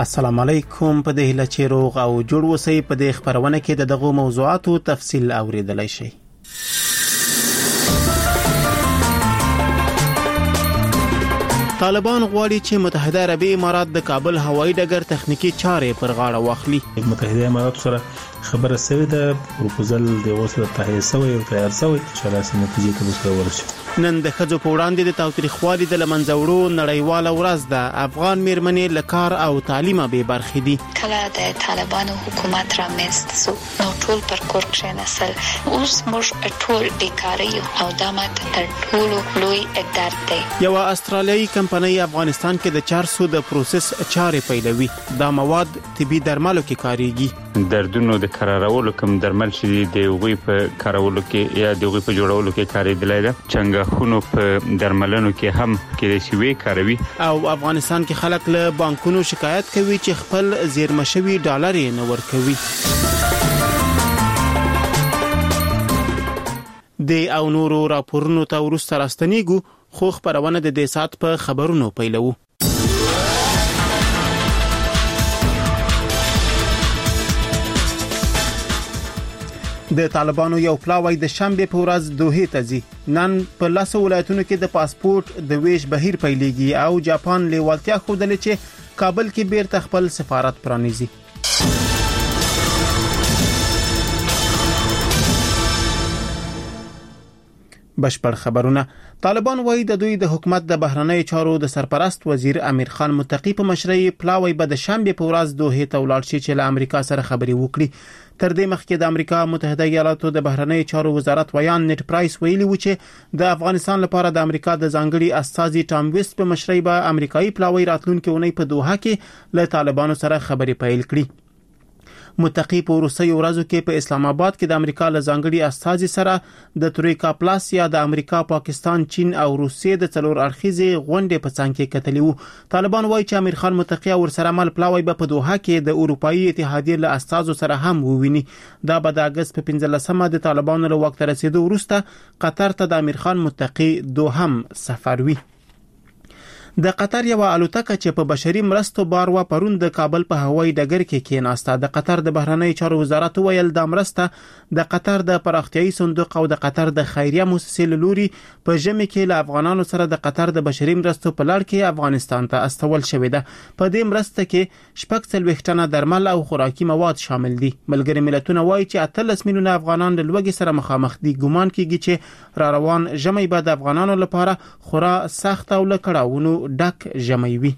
السلام علیکم. په دې هیله چې روغ او جوړ اوسئ. په دې خبرونه کې دغه موضوعاتو تفصیل اوریدلای شئ. طالبان غواړي چې متحده عربي امارات د کابل هوایي ډګر تخنیکی چارې پر غاړه واخلي. متحده امارات سره خبره سوي ده، پروپوزل د اوسه تهیه سوی او تیار سوی چې راسي نتیجې ته وسره ورشي. نن د خځو په وړاندې د تاوتریخوالي د لمنځورو نړیواله ورځ ده. افغان میرمنې له کار او تعلیمه به برخې دي. کله د طالبانو حکومت را مستسو نو ټول پر کور کېناسل. اوس موږ ټول بیکاری او دامت تر ټولو لوی درد دی. یو استرالیایي کمپنۍ افغانستان کې د چارسو د پروسس چارې پیلوي. دا مواد طبي درملو کې کاریږي. دردونو د قرارولو کوم درمل چې د وغوي په کارولو کې یا د وغوي په جوړولو کې کاریدلای ده. څنګه خونو په درملنو کې هم کې شوی کاروي. او افغانستان کې خلک له بانکونو شکایت کوي چې خپل زیرمشوي ډالر یې نه ورکوي. د او نورو راپورونو ته ورسته راستنیږو، خو خبرونه د دې سات په خبرونو پیلو. د طالبانو یو پلاوی د شنبه په ورځ دوحه ته ځي. نن په لاسو ولایتونو کې د پاسپورت د ویش بهیر پیلېږي او جاپان لیوالتیا خوده چې کابل کې بیرته خپل سفارت پرانیزي. بشپړ خبرونه. طالبان وایي د دوی د حکومت د بهرنی چارو د سرپرست وزیر امیر خان متقی په مشرۍ پلاوی به د شنبه په ورځ دوحه ته ولاړ شي چې له امریکا سره خبري وکړي. تر دې مخکې د امریکا متحده ایالاتو د بهرنی چارو وزارت ویان نیټ پرایس ویلي و چې د افغانستان لپاره د امریکا د ځانګړي استازي ټام ویست په مشرۍ به امریکایي پلاوی راتلونکي اونۍ په دوحه کې له طالبانو سره خبري پیل کړي. متقی په وروستیو ورځو کې په اسلام آباد کې د امریکا له ځانګړي استازي سره د ترویکا پلاس یا د امریکا، پاکستان، چین او روسیې د څلور اړخیزې غونډې په څنګ کې کتلې وو. طالبان وایي چې امیر خان متقی او سره مل پلاوی به په دوحه کې د اروپאי اتحادیې له استازو سره هم وویني. دا به د اگست په 15مه د طالبانو له وخت رسیدو وروسته قطر ته د امیر خان متقی دوهم سفر وي. د قطر یو الوتکه چې په بشري مرستو بار و پرون د کابل په هوایي ډګر کې کېناسته. د قطر د بهرنی چارو وزارت ویل د مرسته د قطر د پراختیايي صندوق او د قطر د خیریه مؤسسې لوري په ژمي کې له افغانانو سره د قطر د بشري مرستو په لړ کې افغانستان ته استول شوې ده. په دې مرسته کې 40 ټنه درمل او خوراکي مواد شامل دي. ملګری ملتونه وایي چې 13 میلیونه افغانان د لوږې سره مخامخ دي. ګومان کیږي چې را روان ژمي به د افغانانو لپاره خورا سخت او لکړاونو ډک ژمی وي.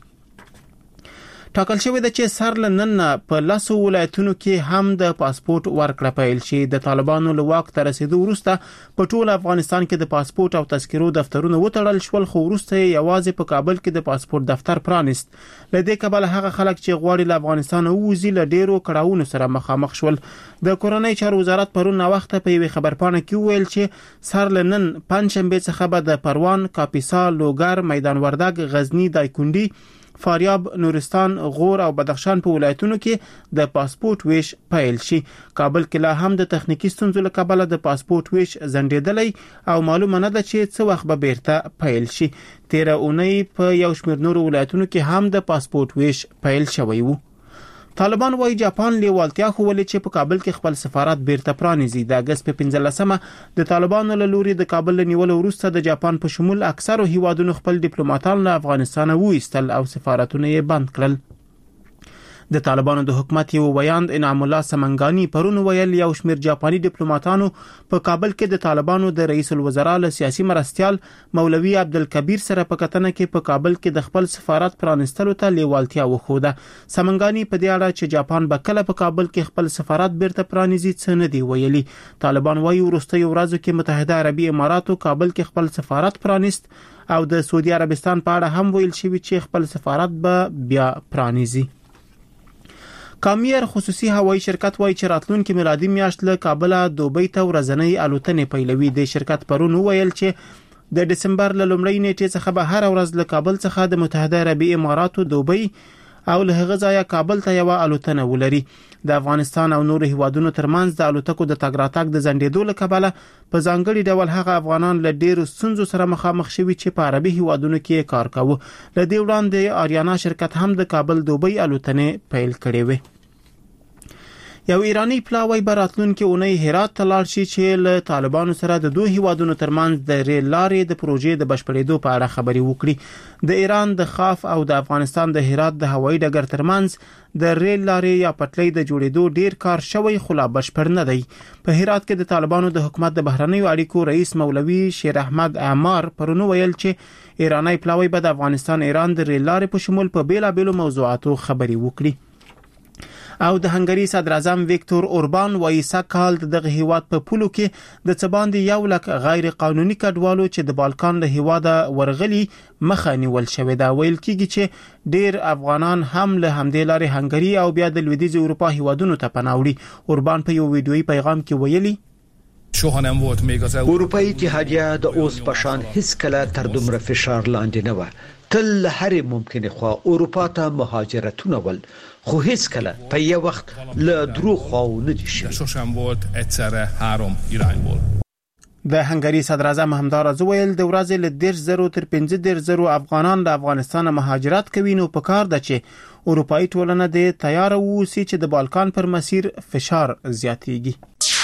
ټاکل شوی د چې سر لنن په لاسو ولایتونو کې هم د پاسپورت ورکړه پیل شي. د طالبانو له واک ته رسیدو وروسته په ټول افغانستان کې د پاسپورت او تذکرو دفترونه وتړل شول، خو وروسته یوازې په کابل کې د پاسپورت دفتر پرانیست. لدې کبل هغه خلک چې غواړي له افغانستان ووځي له ډیرو کړهونو سره مخامخ شول. د کورنۍ چارو وزارت پرون وخت په یوه خبرپاڼه کې ویل چې سر لنن پنځشنبه څخه به د پروان، کاپیسا، لوګر، میدان وردګ، غزنی، دایکندي، فاریاب، نورستان، غور او بدخشان په ولایتونو کې د پاسپورت ویش پیل شي. کابل کې لا هم د تخنیکی ستونزو له کبله د پاسپورت ویش ځنډېدلی او معلومه نه ده چې څه وخت به بیرته پیل شي. 13 اونۍ په یو شمېر نورو ولایتونو کې هم د پاسپورت ویش پیل شوی وو. طالبان وایي جاپان لیوالتیا خوولې چې په کابل کې خپل سفارت بیرته پرانیزي. د اگست په 15مه د طالبانو له لوري د کابل نیولو وروسته د جاپان په شمول اکثرو هیوادونو خپل ډیپلوماټان له افغانستان وایستل او سفارتونه یې بند کړل. د طالبانو د حکومت یو ویاند انعام الله سمنګانی پرون ویل یو شمیر جاپاني ډیپلوماټانو په کابل کې د طالبانو د رئیس الوزرا له سیاسي مرستيال مولوي عبدالکبیر سره په کتنه کې په کابل کې د خپل سفارت پرانستلو ته لیوالتیا وښوده. سمنګانی په دې اړه چې جاپان به کله په کابل کې خپل سفارت بیرته پرانیزي څه نه دی ویلي. طالبان وایي وروستیو ورځو کې متحده عربي اماراتو کابل کې خپل سفارت پرانیست او د سعودي عربستان په اړه هم ویل شوی چې خپل سفارت به بیا پرانیزي. کامیر خصوصي هوایي شرکت وایي چې راتلونکي میلادي میاشت له کابل دوبۍ ته ورځنۍ الوتنې پیلوي. د شرکت پرون ویل چې د دسمبر له لومړۍ نیټې څخه به هر ورځ له کابل څخه د متحده عربي اماراتو دوبۍ او له هغه ځایه کابل ته یو الوتنه ولري. د افغانستان او نور هیوادونو ترمنځ د الوتکو د تګ راتګ د ځنډېدو له کبله په ځانګړي ډول هغه افغانان له ډېرو ستونزو سره مخامخ شوي چې په عربي هیوادونو کې کار کاوه. له دې وړاندې آریانا شرکت هم د کابل دوبۍ الوتنې پیل کړې وې. یو ایرانی پلاوی براتلونکو اونۍ هرات ته لاړ شي چې له طالبانو سره د دوه هیوادونو ترمنځ د ریل لارې د پروژې د بشپړېدو په اړه خبري وکړي. د ایران د خاف او د افغانستان د هرات د هوایي ډګر ترمنځ د ریل لارې یا پټلۍ د جوړېدو ډیر کار شوی خو لا بشپړ نه دی. په هرات کې د طالبانو د حکومت د بهرنیو اړیکو رئیس مولوي شیر احمد عمار پرونو ویل چې ایرانی پلاوی به د افغانستان ایران د ریل لارې په شمول په بیلابېلو موضوعاتو خبري وکړي. او د هنګری صدر اعظم ویکتور اوربان وایي سکهال دغه هیواد په پولو کې د څباندې 1 لک غیر قانوني کډوالو چې د بالکان له هیواده ورغلي مخه نیول شوې ده. ویل کېږي چې ډیر افغانان هم له همدې لارې هنګری او بیا د لویدیځ اروپا هیوادونو ته پناه وړي. اوربان په یو ویډیويي پیغام کې ویلي اروپאי اتحادیه د اوس پشان هیڅ کله تر دومره فشار لاندې نه و. تل هر ممکنه خو اروپا ته مهاجرتونه ول خو هیڅ کله په یو وخت له درو خواو نه دي شي. د هنګری صدر اعظم همدار ویل د ورځې له 10,000 تر 15,000 افغانان له افغانستان مهاجرت کوي. نو په کار ده چې اروپאי ټولنه د تیار ووسی چې د بالکان پر مسیر فشار زیاتېږي.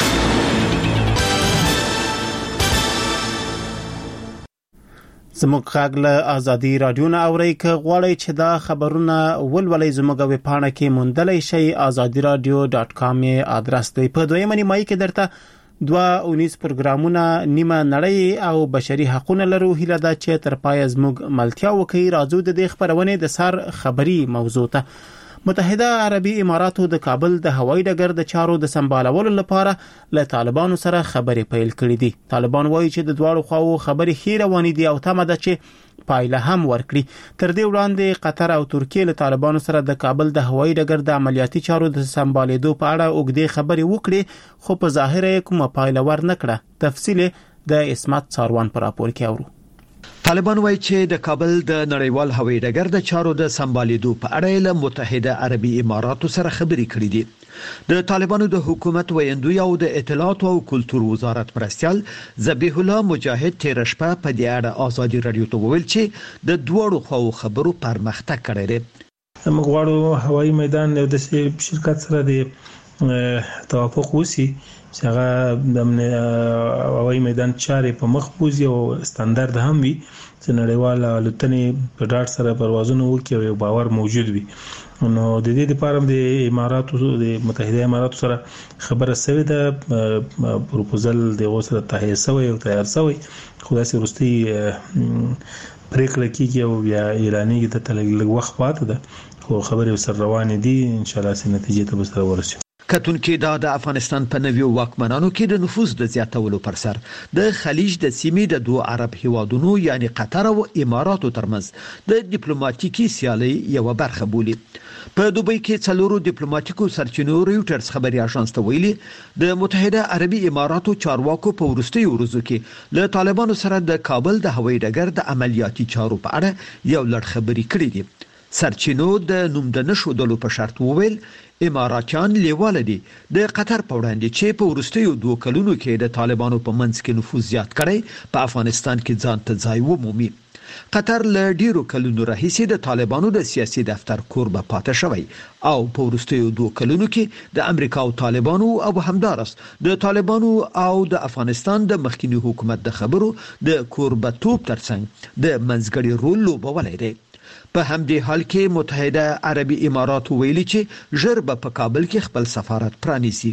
زموږ غږ له ازادي رادیو نه اورئ. که غواړئ چې دا خبرونه ولولئ زموږ ویب پاڼه کې موندلای شئ. azadiradio.com ادرس دی. په دویمه نیمایي کې درته 2 پروګرامونه نیمه نړۍ او بشري حقوقونه لرو. هیله ده چې تر پای زموږ ملتیا وکړي. راځو د دې خبرونه د سر خبري موضوع ته. متحده عربي اماراتو د کابل د هوایي ډګر د چارو د سمبالولو لپاره له طالبانو سره خبرې پیل کړې دي. طالبان وایي چې د دواړو خواو خبرې ښې روانې دي او تمه ده چې پایله هم ورکړي. تر دې وړاندې قطر او ترکیه له طالبانو سره د کابل د هوایي ډګر د عملیاتي چارو د سمبالېدو په اړه اوږدې خبرې وکړي خو په ظاهر کومه پایله ور نه کړه. تفصیل د اسمت ساروان پر راپور کې اورو. طالبان وایي چې د کابل د نړیوال هوایي ډګر د چارو د سمبالېدو په اړه له متحده عربي اماراتو سره خبرې کړې دي. د طالبانو د حکومت ویندوی او د اطلاعات او کلتور وزارت مرستيال ذبیح الله مجاهد تیر شپه په دې اړه ازادي رادیو ته ویل چې د دوړو خو خبرو پرمختګ کړی دی. موږ غواړو هوایي میدان د شرکت سره د توافق وسی چې هغه د هوایي میدان چارې په مخ بوزي او ستاندرد هم وي چې نړیوال الوتنې په ډاټ سره پروازونه وکړي او باور موجود وي. نو د دې لپاره د اماراتو د متحده اماراتو سره خبره سوي ده. پروپوزل د اوسه تهیه شوی او تیار شوی خو داسې وروستي پریکړه کیږي او بیا اعلانېږي د تلګ وخت پاتې ده خو خبرې سره روانې دي. ان شاء الله سي نتیجې ته به سره ورسېږي. کتونکي دا د افغانستان په نویو واکمنانو کې د نفوذ د زیاتولو پر سر د خلیج د سیمې د دوه عرب هیوادونو یعنی قطر او اماراتو ترمنځ د ډیپلوماټیکي سیالي یو برخه بولي. په دوبۍ کې څلورو ډیپلوماټیکو سرچینو ریوټرز خبري اژانس ته ویلي د متحده عربي اماراتو چارواکو په ورستیو ورځو کې له طالبانو سره د کابل د هوایي ډګر د عملیاتي چارو په اړه یو لړ خبري کړې دي. سرچینو د نوم د نشو دلو په شرط وویل اماراتیان لیواله دي د قطر په وړاندې چې په ورستیو 2 کلونو کې د طالبانو په منځ کې نفوذ زیات کړي په افغانستان کې ځان ته ځای ومومي. قطر له ډیرو کلونو راهیسې د طالبانو د سیاسي دفتر کوربه پاتې شوی او په ورستیو 2 کلونو کې د امریکا او طالبانو او همدارس د طالبانو او د افغانستان د مخکینی حکومت د خبرو د کوربه توپ ترڅنګ د منځګړي رول لوبولای دی. په همدې حال کې متحده عربي امارات ویلي چې ژر به په کابل کې خپل سفارت پرانیسي.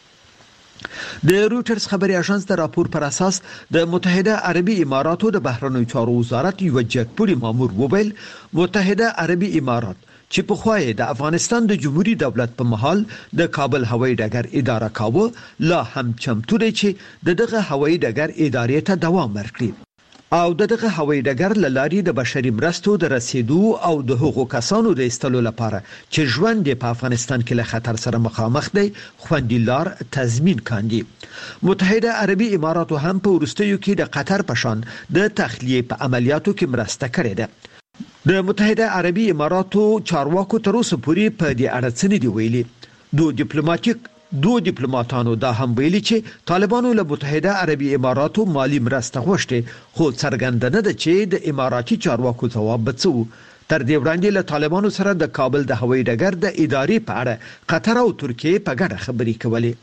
د رويټرز خبري اژانس د راپور پر اساس د متحده عربي اماراتو د بهرنیو چارو وزارت یو جګپوړي مامور وویل متحده عربي امارات چې په خوای د افغانستان د جمهوریت دولت په محل د کابل هوایي ډګر اداره کاوه لا هم چمتو دی چې دغه هوایي ډګر ادارې ته دوام ورکړي او دغه هوایي ډګر لاري د بشري مرستو د رسیدو او د حقوقو کسانو د استلو لپاره چې ژوند په افغانستان کې له خطر سره مخامخ دی خوندیلار تضمین کاندي. متحده عربي اماراتو هم په ورستیو کې د قطر په شان د تخلیه په عملیاتو کې مرسته کړې ده. د متحده عربي اماراتو چارواکو تر اوسه پورې په دې اړه څه نه دی ویلي. دوه ډیپلوماټانو دا هم ویلي چې طالبانو له متحده عربي اماراتو مالی مرسته غوښتي، خو څرګنده نه ده چې د اماراتي چارواکو ځواب به څه و. تر دې وړاندې له طالبانو سره د کابل د هوایي ډګر د ادارې په اړه قطر او ترکیه په ګډه خبرې کولې.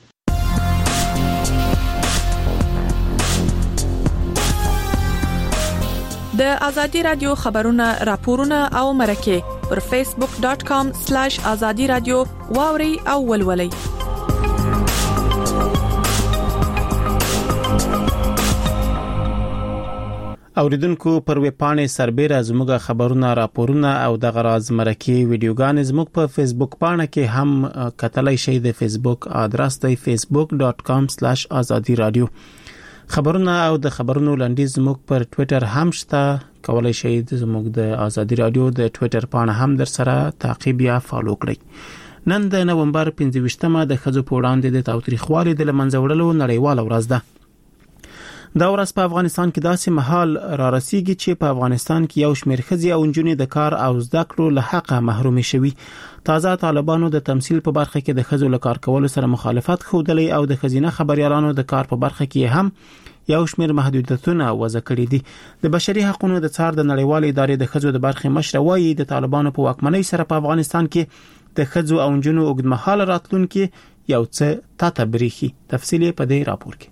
د ازادي رادیو خبرونه راپورونه او مرکه پر facebook.com/azadi radio واوري او ولولي. اوریدونکو پر ویبپاڼې سربېره زموږ خبرونه راپورونه او د غراز مرکه ویډیوګانې زموږ په فیسبوک پاڼه کې هم کتلای شئ. د فیسبوک ادرس دی facebook.com/azadi radio. خبرونه او د خبرونو لنډیز زموږ پر ټوئیټر هم شته، کولای شئ زموږ د ازادي رادیو د ټوئیټر پاڼه هم در سره تعقیب یا فالو کړئ. نن د نومبر 25مه د ښځو په وړاندې د تاوتریخوالي د لمنځه وړلو نړیواله ورځ ده. دا ورځ په افغانستان کې داسې مهال را رسیږي چې په افغانستان کې یو شمېر ښځې او نجونې د کار او زده کړو له حقه محرومې شوي. تازه طالبانو د تمثيل په برخه کې د ښځو له کار کولو سره مخالفت ښودلی او د ښځینه خبريالانو د کار په برخه کې هم یو شمېر محدودیتونه وضع کړي دي. د بشري حقوقو د څار د نړیوال ادارې د ښځو د برخې مشر وایي د طالبانو په واکمنۍ سره په افغانستان کې د ښځو او نجونو اوږدمهاله راتلونکي یو څه تبریخي. تفصیل په دې راپور کې.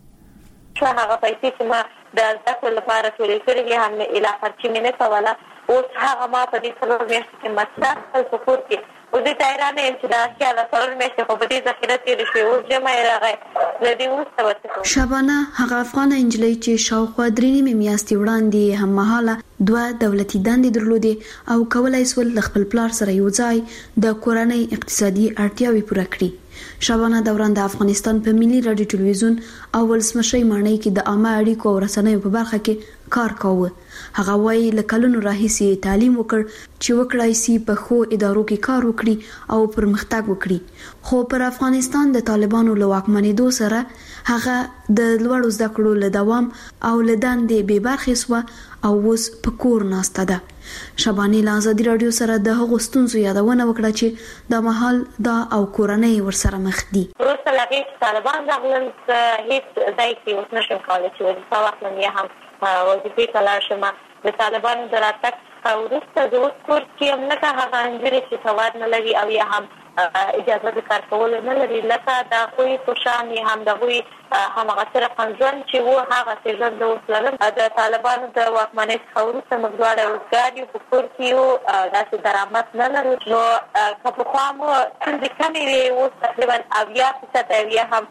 هغه پیسې چې ما د ذکر لپاره ټولې کړې هم اله خرچې مې نه کوله، اوس هغه ما په دې څلور میاشتو کې مصرف کړل په کور کې. اوس دې تیرانه یم چې دا خیال څلور میاشتې خو په دې ذخیره تېرې شوې، اوس جمع یې راغی. زه دې وروسته ورته کوم. شبانه هغه افغانه نجلۍ چې شاوخوا 3 میاشتې وړاندې هممهاله 2 دولتي دندې درلودې او کولای شول خپل پلار سره یو ځای د کورنۍ اقتصادي اړتیاوې پوره کړي. شبانه دوران د افغانستان په ملي رادیو ټلویزیون او ولسمشي مانۍ کې د عامه اړیکو او رسنیو په برخه کې کار کاوه. هغه وايي له کلونو راهیسې تعلیم وکړ چې وکړای شي په خو ادارو کې کار وکړي او پرمختګ وکړي، خو پر افغانستان د طالبانو له واکمنېدو سره هغه د لوړو زده کړو له دوام او له دندې بې برخې شوه او اوس په کور ناسته ده. شبانه له ازادي رادیو سره د هغو ستونزو یادونه وکړه چې د مهال دا او کورنۍ ورسره مخ دي. وروسته له هغې چې طالبان راغلل هېڅ ځای کې اوس نشم کولی چې وظیفه واخلم یا هم وظیفې ته لاړ شم. د طالبانو د راتګ څخه وروسته زه اوس کور کې یم لکه هغه نجونې چې سواد نه لري او یا هم اجازه د کار کولو نه لري، لکه د هغوی په شان یا هم د هغوی هماغسې رقم ژوند چې و هغسې ژوند زه اوس لرم. د طالبانو د واکمنۍ څخه وروسته موږ دواړه روزګار یو، په کور کې یو، داسې درآمد نه لرو. نو که پخوا مو ستونزې کمې وې، اوس تقریبا 80% او یا هم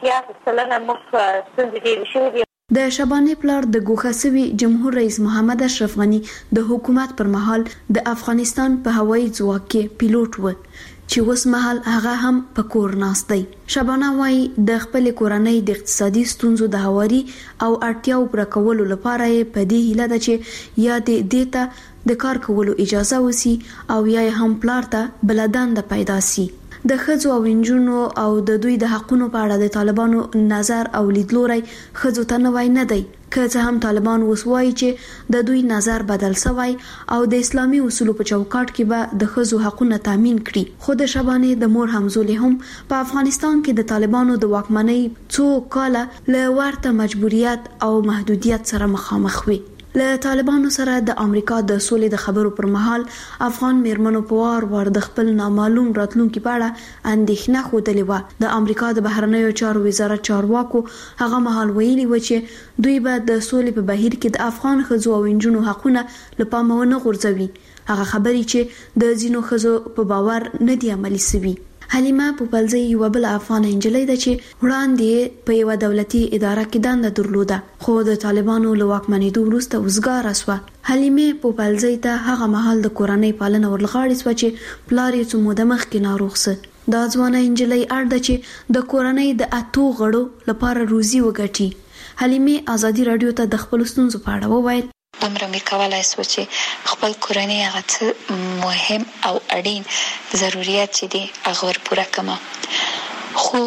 80% موږ ستونزې ډېرې شوې دي. د شبانه پلار د ګوښه سوي جمهور رئیس محمد اشرف غنی د حکومت پر مهال د افغانستان په هوایي ځواک کې پیلوټ و چې اوس مهال هغه هم په کور ناست دی. شبانه وايي د خپل کورنۍ د اقتصادي ستونزو د هواري او اړتیاو پر کولو لپاره په دې هیله ده چې یا د دیتا د کار کولو اجازه وسی او یا هم پلار ته بلدان د پیدا سي. د ښځو او نجونو او د دوی د حقونو په اړه د طالبانو نظر او لیدلوري ښځو ته نوای نه دی، که څه هم طالبان وسوي چې د دوی نظر بدل شوی او د اسلامي اصولو په چوکاټ کې به د ښځو حقونه تامین کړي. خو د شبانه د مور همزولي هم په افغانستان کې د طالبانو د واکمنۍ څو کاله له ورته مجبوریت او محدودیت سره مخامخ وي. له طالبانو سره د امریکا د سولې د خبرو پر مهال افغان میرمنو په وار د خپل نامعلوم راتلونکي په اړه اندېښنه خوده و. د امریکا د بهرنیو چارو وزارت چارواکو هغه مهال ویلي و چې دوی به د سولې په بهیر کې د افغان ښځو او نجونو حقونه له پامه ونه غورځوي. هغه خبرې چې د ځینو ښځو په باور نه دي عملي شوي. حلیمه پوپلزی یو بل افغان نجلۍ ده چې وړاندې په یو دولتي اداره کې دنده درلوده، خو د طالبانو له واکمنېدو وروسته وزګاره شوه. حلیمه پوپلزی ته هغه مهال د کورنۍ پالنه ورلغاړې شوه چې پلار یې څو موده مخکې ناروغ شو. دا ځوانه نجلۍ اړ ده چې د کورنۍ د 8 غړو لپاره روزي وګټي. حلیمه ازادي رادیو ته د خپل ستونزو په اړه وویل. دومره مې کولای شو چې خپل کورنۍ هغه څه مهم او اړین ضرورت چې دي هغه ور پوره کړم، خو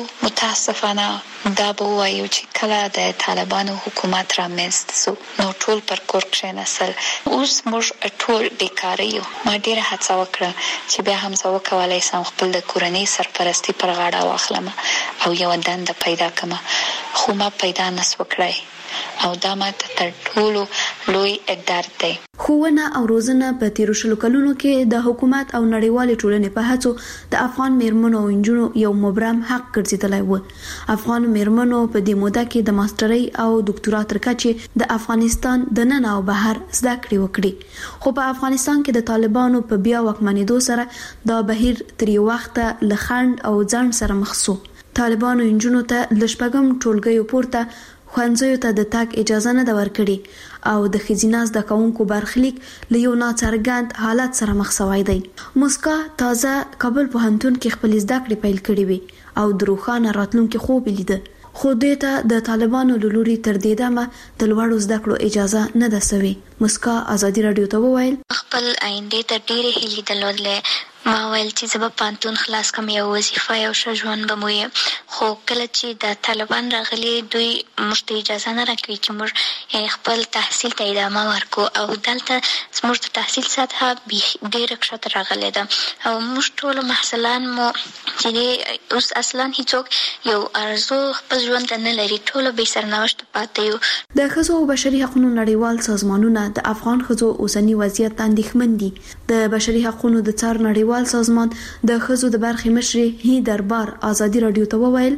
متاسفانه دا به وایو چې کله د طالبانو حکومت رامنځته شو نو ټول پر کور کښېنستل. اوس موږ ټول بیکاره یو. ما ډېره هڅه وکړه چې بیا هم زه وکولی سم خپل د کورنۍ سرپرستي پر غاړه واخلم او یوه دنده پیدا کړم، خو ما پیدا نسو کړی او دا ماته تر ټولو لوی درد دی. ښوونه او روزنه په تیرو شلو کلونو کې د حکومت او نړیوالې ټولنې په هڅو د افغان میرمنو او نجونو یو مبرم حق ګرځېدلی و. افغان میرمنو په دې موده کې د ماسترۍ او ډاکټرا تر کچې د افغانستان د نن او بهر زده کړې وکړي، خو په افغانستان کې د طالبانو په بیا واکمنېدو سره دا بهیر تر یو وخته له خنډ او ځنډ سره مخ شو. طالبانو نجونو ته له شپږم ټولګیو پورته ښوونځیو ته د تګ اجازه نه ده ورکړې او د ښځینه زده کوونکو برخلیک له یو ناڅرګند حالت سره مخ شوی دی. مسکا تازه کابل پوهنتون کې خپل زده کړې پیل کړې وي او د روښانه راتلونکي خوب لیده، خو دې ته د طالبانو له لوري تر دې دمه د لوړو زده کړو اجازه نه ده سوې. مسکا ازادي راډیو ته وویل خپل آینده ته ډېرې هیلې درلودلې. ما ویل چې زه به پانتون خلاص کم، یو وظیفه یو ښه ژوند به مو وي، خو کله چې د طالبان راغلي دوی موږ ته اجازه نه راکوي چې موږ خپل تحصیل ته ادامه ورکو او دلته زموږ د تحصیل سطحه ډېره کښته راغلې ده او موږ ټول محصلان مو چې اوس اصلا هیڅوک یو ارزو خپل ژوند ته نه لري، ټول بې سرنوشته پاتې یو. د ښځو او بشري حقوقو نړیوال سازمانونه د افغان ښځو اوسنی وضعیت ته اندېښمن دي. د بشري حقوقو د څار نړیوال سازمان د ښځو د برخې مشرې هی دربار ازادي راډیو ته وویل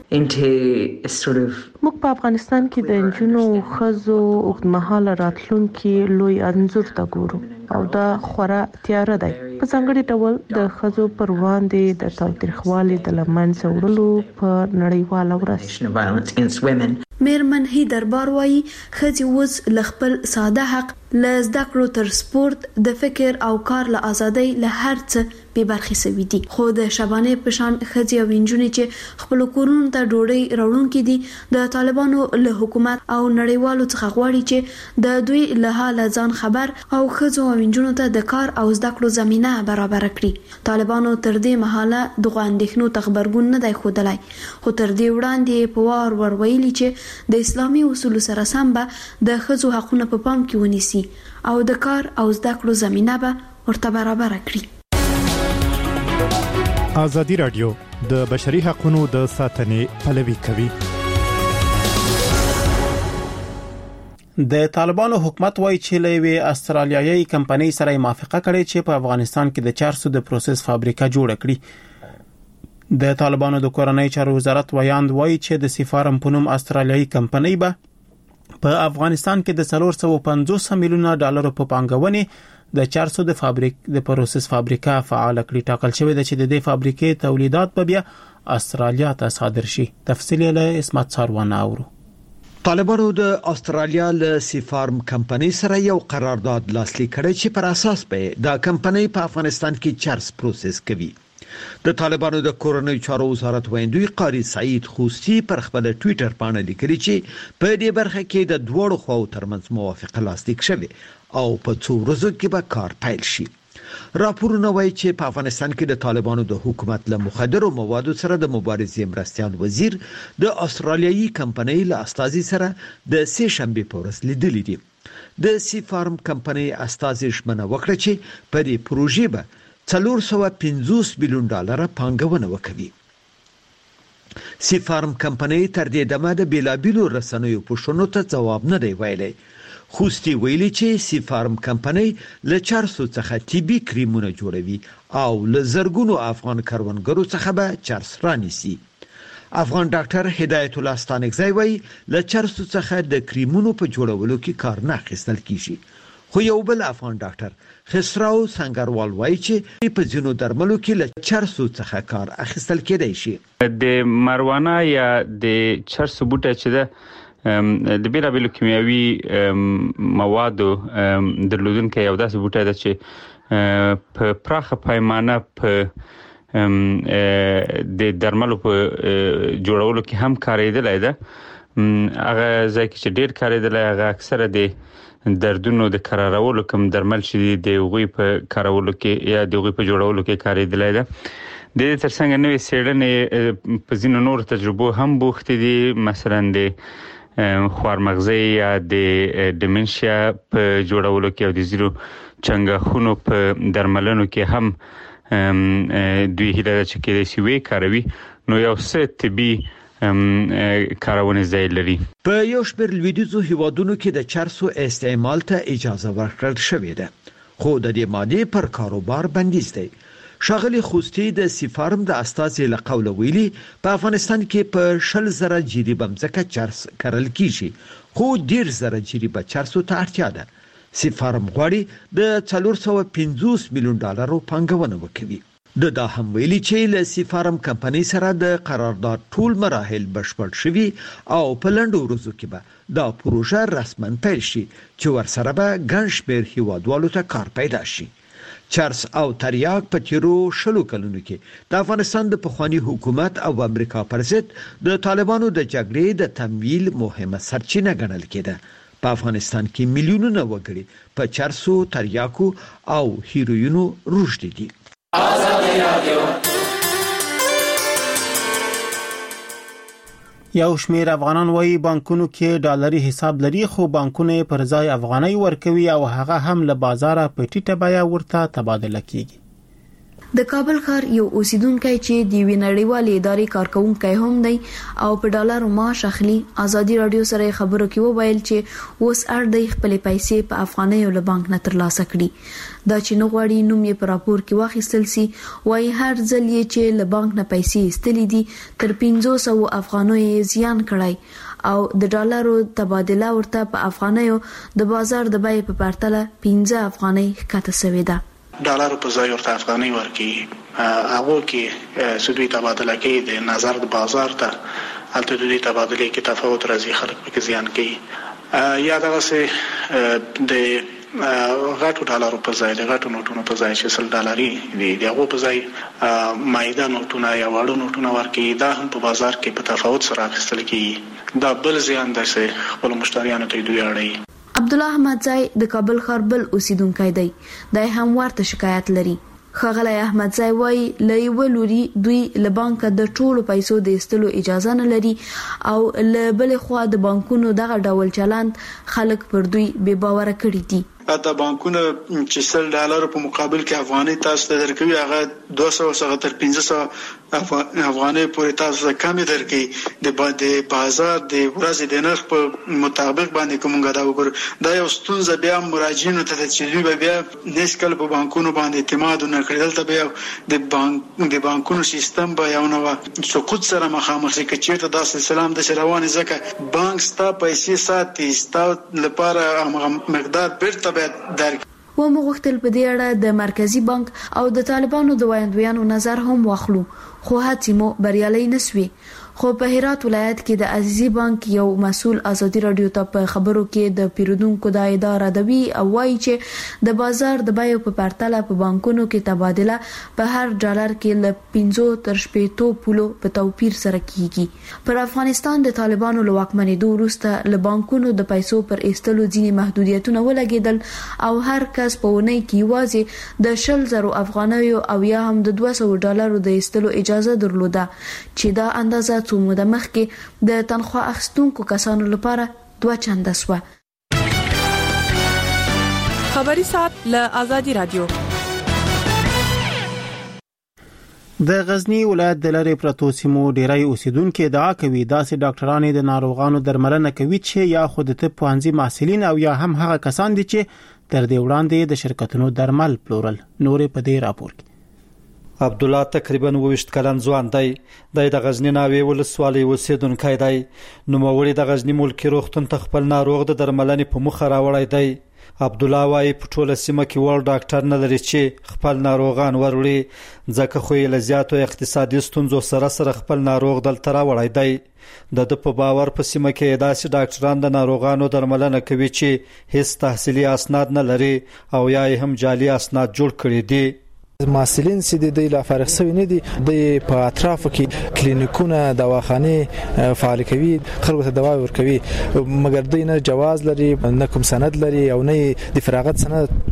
موږ په افغانستان کې د نجونو او ښځو اوږدمهاله راتلونکي لوی انځور ته ګورو او دا خورا تیاره دی. په ځانګړي ډول د ښځو پر وړاندې د تاوتریخوالي د له منځه وړلو په نړیواله ورځ. میرمن هی دربار وایي ښځې اوس له خپل ساده حق له زده کړو تر سپورت د فکر او کار له ازادۍ له هر څه بې برخې سوي دي، خو د شبانې په شان ښځې او نجونې چې خپلو کورونو ته ډوډۍ راوړونکي دي د طالبانو له حکومت او نړیوالو څخه غواړي چې د دوی له حاله ځان خبر او ښځو او نجونو ته د کار او زده کړو زمینه برابره کړي. طالبانو تر دې مهاله دغه اندېښنو ته غبرګون نه دی ښودلی، خو تر دې وړاندې په وار ور ویلي چې د اسلامي اصولو سره سم به د ښځو حقونه په پام کې ونیسي او د کار او زده کړو زمینه به ورته برابره کړي. ازادي راډیو د بشري حقوقو د ساتنې پلوي کوي. د طالبانو حکومت وایي چې له یوې استرالیایي کمپنۍ سره موافقه کړې چې په افغانستان کې د چارسو د پروسس فابریکه جوړه کړي. د طالبانو د کورنۍ چارو وزارت ویاند وایي چې د سیفارم په نوم استرالیایي کمپنۍ به په افغانستان کې د 450 میلیونه ډالر په پانګونې د 400 د پروسس فابریکه فعال کړي. ټاکل شوی دی چې د دې فابریکې تولیدات به بیا استرالیا ته صادر شي. تفصیل له اسمت ساروان اورو. طالبانو د استرالیا له سیفارم کمپنۍ سره یو قرارداد لاسلیک کړی چې پر اساس به دا کمپنۍ په افغانستان کې چارس پروسس کوي. د طالبانو د کورنۍ چارو وزارت ویندوی قاری سعید خوستی پر خپل ټوئیټر باندې لیکلي چې په دې برخه کې د دوړو خواو ترمنځ موافقه لاسلیک شوه او په څو ورځو کې به کار پیل شي. راپورونه وایي چې په افغانستان کې د طالبانو د حکومت له مخدرو موادو سره د مبارزې مرستيال وزیر د استرالیایي کمپنۍ له استازي سره د سه شنبه په ورځ لیدلې دي. د سیفارم کمپنۍ استازي ژمنه وکړه چې په دې پروژې به 450 میلیون ډالر پانګونه وکړي. سیفارم کمپنۍ تر دې دمه د بیلابیلو رسنیو پوښتنو ته ځواب نه دی ویلی. خوستی ویلي چې سیفارم کمپنۍ له 400 څخه طبي کریمونه جوړوي او له زرګونو افغان کروندګرو څخه به چارس رانیسي. افغان ډاکټر هدایت الله ستانکزی وایي له 400 څخه د کریمونو په جوړولو کې کار نه اخیستل کیږي. خو یو بل افغان ډاکټر خسراو سنگروال وایي چې په ځینو درملو کې له 400 څخه کار اخیستل کېدای شي. د ماروانا یا د چرس بوټه چې د بیلابیلو کیمیاوي موادو درلودونکو یو داسې بوټه ده چې په پراخه پیمانه په د درملو په جوړولو کې هم کارېدلی ده. هغه ځای کې چې ډېر کارېدلی هغه اکثره د دردونو د قرارولو کوم درمل چې د غوي په کارولو کې یا د غوي په جوړولو کې کارېدلی ده. د ترڅنګ نوې سیړنې په ځینو نور تجربو هم بوخت دي، مثلا د خوارمغزي یا د ډیمنشیا په جوړولو کې او د زیرو چنګاخونو په درملنو کې هم دوی هیله چې کې سی وی کاروي، نو یو څه طبي کارونه ځای لري. په یو شمېر لویدیځو هیوادونو کې د چرسو استعمال ته اجازه ورکړل شوې ده، خو د دې مادې پر کاروبار بندیز دی. شاغلی خوستی د سیفارم د استازي له قوله ویلي په افغانستان کې په 10,000 جریبه مځکه چرس کرل کیږي، خو 10,000 جریبه چرسو ته اړتیا ده. سیفارم غواړي د 450 میلیون ډالرو پانګونه وکړي. دا هم ویلي چې له سیفارم کمپنۍ سره د قرارداد ټول مراحل بشپړ شوي او په لنډو ورځو کې به دا پروژه رسماً پیل شي چې ورسره به ګڼ شمېر هیوادوالو ته کار پیدا شي. چرس او تریاک په تیرو 20 کلونو کې د افغانستان د پخوانی حکومت او امریکا پر ضد د طالبانو د جګړې د تمویل مهمه سرچینه ګڼل کېده. په افغانستان کې میلیونونه وګړي په چرسو، تریاکو او هیروینو روږدي دي. یو شمېر افغانان وایي بانکونو کې ډالري حساب لري، خو بانکونه پر ځای افغانۍ ورکوي او هغه هم له بازار په ټیټه بیه ورته تبادله کیږي. د کابل ښار یو اوسیدونکو چې د وینړیوالې ادارې کارکونکو هم دی او په ډالرو معاش اخلي، ازادي رادیو سره خبرو کې وویل چې اوس اړ دی خپل پیسې په افغانۍ له بانک نه ترلاسه کړي. دا چې نو غواړي نوم یې په راپور کې واخیستل سي، وايي هر ځل یې چې له بانک نه پیسې استلې دي تر 500 افغانۍ زیان کړی او د ډالرو تبادله ورته په افغانیو د بازار د بیې په پرتله 15 افغانۍ ښکته شوې ده. ډالرو په ځای ورته افغانۍ ورکي، هغه کې سودی تبادله کوي د نظر د بازار ته، هلته د دې تبادله کې تفاوت راځي، خلک پکې زیان کوي. یا دغه څه د غټو ډالرو په ځای د غټو نوټونو په ځای چې 100 ډالري دي دغه په ځای مایده نوټونه یا وړو نوټونه ورکي، دا هم په بازار کې په تفاوت سره اخیستل کیږي. دا بل زیان دی چې خپل مشتریانو ته دوی اړي. عبدالله احمدزی د کابل ښار بل اوسیدونکی دی، دای هم ورته شکایت لري. ښاغلی احمدزی وایي له یوه لوري دوی له بانکه د ټولو پیسو د ایستلو اجازه نه لري او له بلې خوا د بانکونو دغه ډول چلند خلک پر دوی بې باوره کړي دي. دا بانکونه چې 100 ډالر په مقابل کې افغانۍ تاسو ته درکوي، هغه 200 څخه تر 500 افغانۍ پورې تاسو ته کم درکوي. د بازار د ورځې د نرخ په مطابق باندې کومه دا وګور، دا یو ستونزه بیا مراجعینو ته چې دوی بیا نسکل په بانکونو باندې اعتماد نه کړل، ته بیا د بانکونو سیستم به یو نو سقوط سره مخامخ شي. چې دا سلام د رواني ځکه بانک ستا پیسې ساتي، ستا لپاره مقدار بیرته و مغختل په دې اړه د مرکزی بانک او د طالبانو د وایندویانو نظر هم واخلو، خو هڅې مو بریالي نسوي. خو په هرات ولایت کې د عزیزي بانک یو مسول ازادي رادیو ته په خبرو کې د پیرودونکو د اداره دوی او وایي چې د بازار د بیو په پرتله په بانکونو کې تبادله په هر ډالر کې له 15 تر 18 پولو په توپیر سره کیږي. پر افغانستان د طالبانو له واکمنېدو وروسته له بانکونو د پیسو پر ایستلو ځینې محدودیتونه ولګېدل او هر کس په ونې کې یوازې د 100,000 افغانیو او یا هم د 200 ډالرو د ایستلو اجازه درلوده، چې دا اندازه څو موده مخکې د تنخوا اخیستونکو کسانو لپاره 2 چنده شوه. خبري سات له آزادي رادیو. د غزنی ولایت د لری پرتو سیمو ډیری اوسیدونکو ادعا کوي داسې ډاکټرانو د ناروغانو درملنه کوي چې یا خود ته پوهنځي محصلین او یا هم هغه کسان دي چې تر دې وړاندې د شرکتونو درمل پلورل. نورې په دې راپور کې عبد الله تقریبا 20 کلن ځوان دی، د غزنی ناوې ولسوالۍ اوسیدونکی دی. نوموړی د غزنی ملکی روغتون ته خپل ناروغ د درملنې په مخه راوړی دی. عبد الله وايي په ټوله سیمه کې وړ ډاکټر نه لري چې خپل ناروغان وروړي، ځکه خو یې لزیاتو اقتصادي ستونزو سره خپل ناروغ دلته راوړی دی. د په باور په سیمه کې داسې ډاکټران د ناروغانو درملنه کوي چې هیڅ تحصیلي اسناد نه لري او یا هم جعلي اسناد جوړ کړي دي. محصلین چې د لا فارغ شوی نه دي، د په اطرافو کې کلینیکونه دواخانه فعال کوي، خلکو ته دوا ورکوي، مګر دوی نه جواز لري، نه کوم سند لري او نه د فراغت سند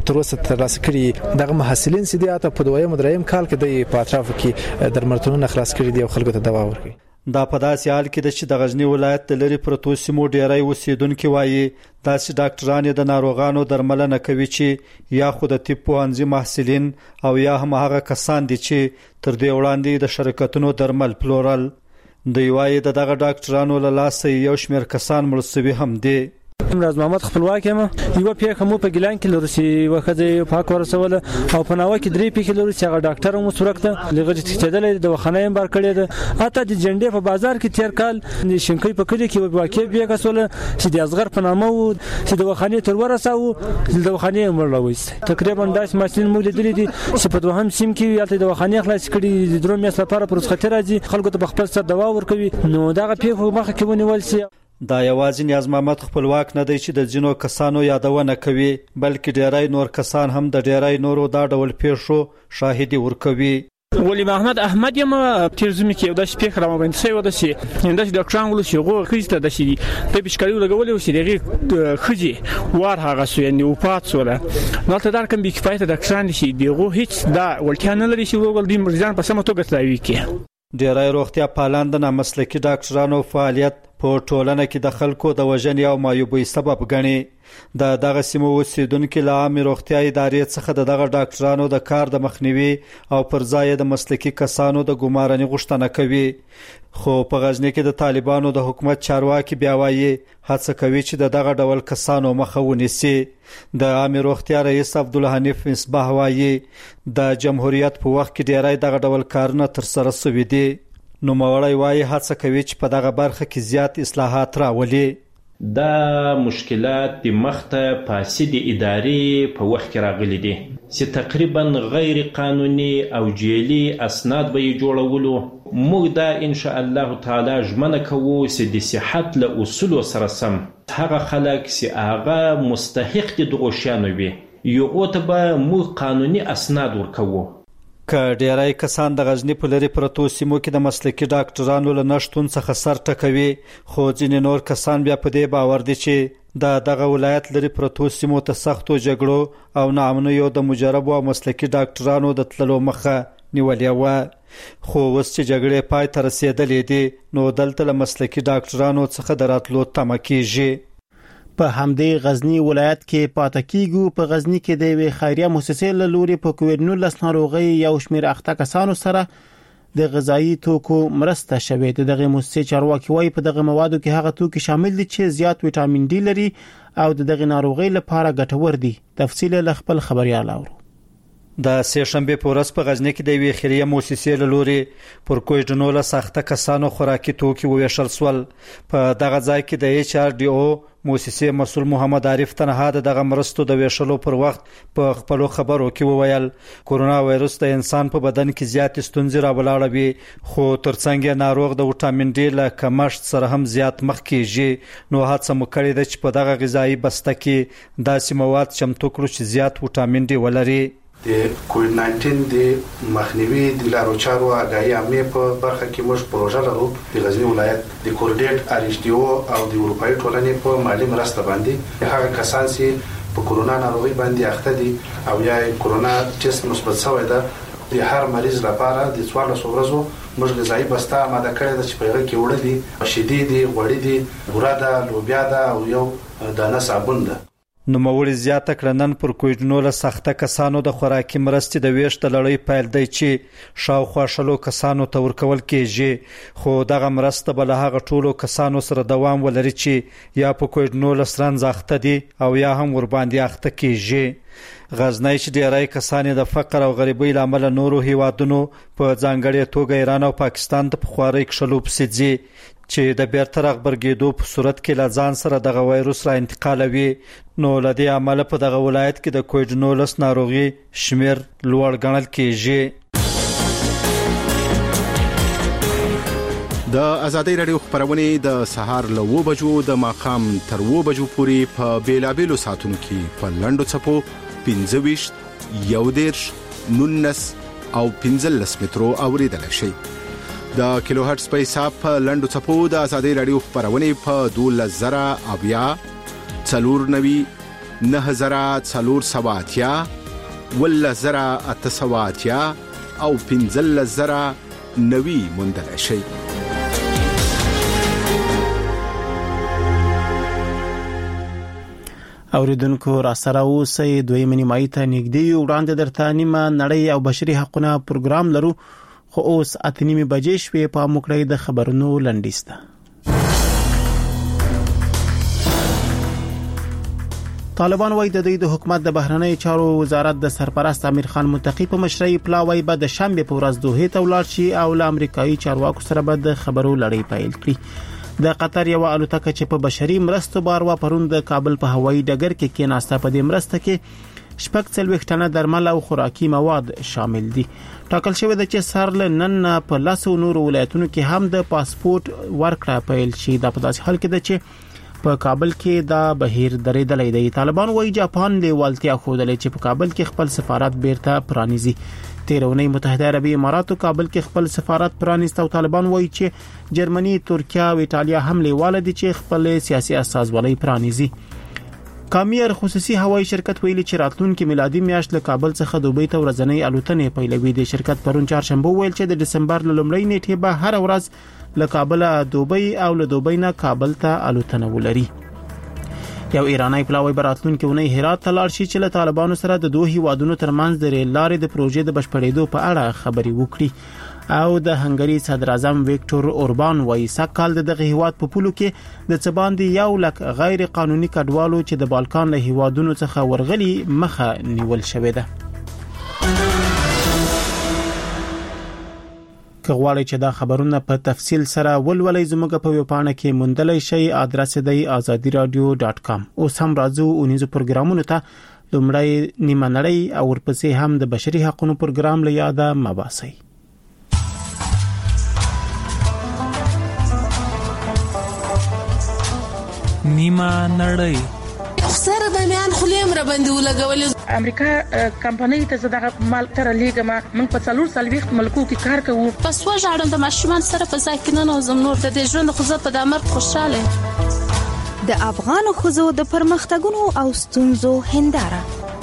تر اوسه ترلاسه کړي دغه محصلین سي دي اته په دویم دریم کال کې د په اطراف کې درملتونونه خلاص کړي دي او خلکو ته دوا ورکوي. دا په داسې حال کې د چې د غزنی ولایت د لري پروتو سیمو ډیری اوسیدونکو وایي داسې ډاکټران د ناروغانو درملنه کوي چې یا خود د طب پوهنځي محصلین او یا هم هغه کسان دي چې تر دې وړاندې د شرکتونو درمل پلورل. دوی وایي دغه ډاکټرانو له لاسه یو شمېر کسان مړ شوي هم دي. راز محمد خپلواک یم یو پیښه مو په ګیلان کې لورسي وخت پاک ورسول او په ناوه کې درې پیښې لورسي هغه ډاکټر مو سورکته لږه چې تدلې د وخنه هم بار کړی ده اته د جنډې په بازار کې تیر کال شینکې په کلی کې واقع بیګه سول چې د اصغر په نامه وو چې د وخنه تر ورساو د وخنه مرلويست تقریبا داس ماشين مو لیدلې دي چې په دوهم سیم کې یالته د وخنه خلاص کړي د درو میاشتې لپاره پر خطر راځي خلکو ته خپل سره دوا ورکوي نو دغه پیښه مخه کې ونیول شي. دا یوازې نیاز محمد خپلواک نه دی چې د ځینو کسانو یادونه کوي بلکې ډیری نور کسان هم د ډیری نورو دا ډول پیښو شاهدي ورکوي. ولی محمد احمد یم تیرزمی کې د شپې خرامه باندې سوي ودا شي د ډاکټران ول شي غو خېسته د شي په بشکاري لګولې وشي دغه خجي وار هغه سو یعنی او پات سره نو ته دار کوم بي کفایت ډاکټران شي دیغه هیڅ دا ولکه نه لري شي ول د مرزان په سمه توګه تلاوي کې. ډیری روغتیا پالان د نامسلکي ډاکټرانو فعالیت په ټولنه کې د خلکو د وژنې او مایوبۍ سبب ګڼي. دغه سیمو اوسیدونکو له عامه روغتیا ادارې څخه دغه ډاکټرانو د کار د مخنیوي او پر ځای د مسلکي کسانو د ګمارنې غوښتنه کوي. خو په غزنی کې د طالبانو د حکومت چارواکي بیا وایي هڅه کوي چې دغه ډول کسانو مخه ونیسي. د عامه روغتیا رئیس عبدالحنیف مصباح وایي د جمهوریت په وخت کې ډیری دغه ډول کارونه تر سره شوي دي. نو موري وایي هڅه کوي چې په دغه برخه کې زیات اصلاحات راولي. دا مشکلات د مخته فاسد ادارې په وخت کې راغلي دي چې تقریبا غیر قانوني او جیلی اسناد به جوړولو موږ دا ان شاء الله تعالی ژمنه کوو چې د صحت له اصول سره سم هغه خلک چې هغه مستحق دي دغه شانو وي یو ته به موږ قانوني اسناد ورکوو. که ډیری کسان د غزنی په لري پروتو سیمو کې د مسلکي ډاکټرانو له نشټون څخه سر ټکوي خو ځینې نور کسان بیا په دې باور دي چې دغه ولایت لري پروتو سیمو ته سختو جګړو او ناامنیو د مجربو او مسلکي ډاکټرانو د تللو مخه نیولې وه. خو اوس چې جګړې پای ته رسېدلې دي نو دلته له مسلکي ډاکټرانو څخه د راتلو تمه کیږي. په همدې غزنی ولایت کې پاتې کیږو. په غزنی کې د وی خیریه مؤسسې له لوري په کووډ-19 ناروغي یو شمېر اخته کسانو سره د غذایی توکو مرسته شوې. دغه مؤسسې چارواکي وايي په دغه موادو کې هغه توکي شامل دي چې زیات وټامین ډي لري او دغه ناروغي لپاره ګټور دي. تفصیل له خپل خبريال اورو. د سهشنبه په ورځ په غزنی کې د وی خیریه مؤسسې له لوري پر کووډ-19 سخته کسانو خوراکي توکي وویشل سول. په دغه ځای کې د HRDO مؤسسې مسؤل محمد عارف تنها دغه مرستو د ویشلو پر وخت په خپل خبرو کې وویل کورونا وایرس د انسان په بدن کې زیات ستونزې راولاړوي خو ترڅنګ ناروغ د وټامین ډي له کمښت سره هم زیات مخ کیږي. نو هڅه مکړې ده چې په دغه غذایی بسته کې داسې مواد چمتو کړو چې زیات وټامین ډي ولري. د کووډ-19 د مخنیوي د لارو چارو اغاي عامه په برخه کې موږ پروژه لرو د غزنی ولایت د کوردیټ RHDO او د اروپאי ټولنې په مالی مرسته باندې هغه کسان چې په کورونا ناروغي باندې اخته دي او یا کورونا ټیسټ مثبت شوی ده د هر مریض لپاره د 14 ورځو موږ غذایی بسته آماده کړې ده چې په هغه کې وړه دي شیدې دي غوړي دي بوره ده لوبیا ده او یو دانه صابون ده. نو موري زیاته کړنن پر کووډ-19 سخته کسانو د خوراکي مرستې د ویش د لړۍ پیل دی چې شاوخوا شلو کسانو ته ورکول کېږي خو دغه مرسته بل هغه ټولو کسانو سره دوام ولري چې یا په کووډ-19 سرنځ اخته دي او یا هم ور باندې اخته کېږي. غزنی چې ډیری کسان د فقر او غریبۍ لامل نورو هیوادونو په ځانګړي توګه ایران او پاکستان ته په خوارۍ کښلو پسې ځي چې د بیرته رغبرګېدو په صورت کې له ځان سره دغه وایروس را انتقالوي. نو له دې عمله په دغه ولایت کې د کووډ-19 ناروغي شمیر لوړ ګڼل کېږي. د ازادۍ رادیو خبرونه د سهار له 9 بجو د ماخام تر 9 بجو پورې په بیلابېلو ساعتونو کې په لنډو چپو 25 11 19 او 15 مترو اوریدل شي. د کیلو هرتز په حساب په لنډو چپو د ازادۍ رادیو خبرونه په 12000 اویا 490 9480 11880 او 15090 موندل شي. اوریدونکو را سره اوسئ دویمه نیمایي ته نږدې وړاندې درته نیمه نړۍ او بشري حقوقو پروګرام لرو، خو اوس 8:30 بجې شوې. په موکړې د خبرونو لنډیسته. طالبان وايي د دوی د حکومت د بهرنی چارو وزارت د سرپرست امیر خان متقی په مشرۍ پلاوی به د شنبه په ورځ دوحه ته ولاړ شي او له امریکایي چارواکو سره به د خبرو لړۍ پیل کړي. د قطر یو الوتکه چې په بشري مرستو بار و پرون د کابل په هوایي ډګر کې کېناسته. په دې مرسته کې 40 ټنه درمل او خوراکي مواد شامل دي. ټاکل شوی د چې سر نن په لاسو نور ولایتونو کې هم د پاسپورت ورکړه پیل شي. دا په داسې حال کې ده چې په کابل کې دا بهیر درېدلې دی. طالبان وايي جاپان لیوالتیا خوده چې په کابل کې خپل سفارت بیرته پرانیزي. تیرونی متحده عربی اماراتو کابل کې خپل سفارت پرانیست او طالبان وايي چې جرمني، ترکیه او ایتالیا هم لیواله دي چې خپل سیاسي اساسولۍ پرانیزي. کامیر خصوصي هوایي شرکت ویلي چې راتلونکي میلادي میاشت له کابل څخه دوبۍ ته ورځنۍ الوتنې پیلوي. د شرکت پرون چهارشنبه ویل چې د دسمبر لومړۍ نیټې به هر ورځ له کابل دوبۍ او له دوبۍ نه کابل ته الوتنه ولري. یو ایرانی پلاوی براتلونکي ونې هرات ته لاړ شي چې له طالبانو سره د دوه هیوادونو ترمنځ د ریل لارې د پروژې د بشپړېدو په اړه خبري وکړي. او د هنګری صدر اعظم ویکټور اوربان وايي سکهال دغه هیواد په پولو کې د څباندې 1 لک غیر قانوني کډوالو چې د بالکان له هیوادونو څخه ورغلي مخه نیول شوې ده. که غواړئ چې دا خبرونه په تفصیل سره ولولئ زموږ په ویب پاڼه کې موندلای شئ. ادرس دی azadiradio.com. اوس هم راځو اونیزو پروګرامونو ته. لومړی نیمه نړۍ او ورپسې هم د بشري حقوقو پروګرام له یاده مباسي. نیمه نړۍ سره د میان خلیم را باندې ولګولې. امریکا کمپنۍ ته زداغه مال تر لیګه ما من په 4 ملکو کې کار کوو. پس وژاړم د ماشومان سره په ځای کې نه نوزم نور د دې ژوند خو زه په دامر خوشاله. د افغان خزو د پرمختګونو او ستونزو هنداره.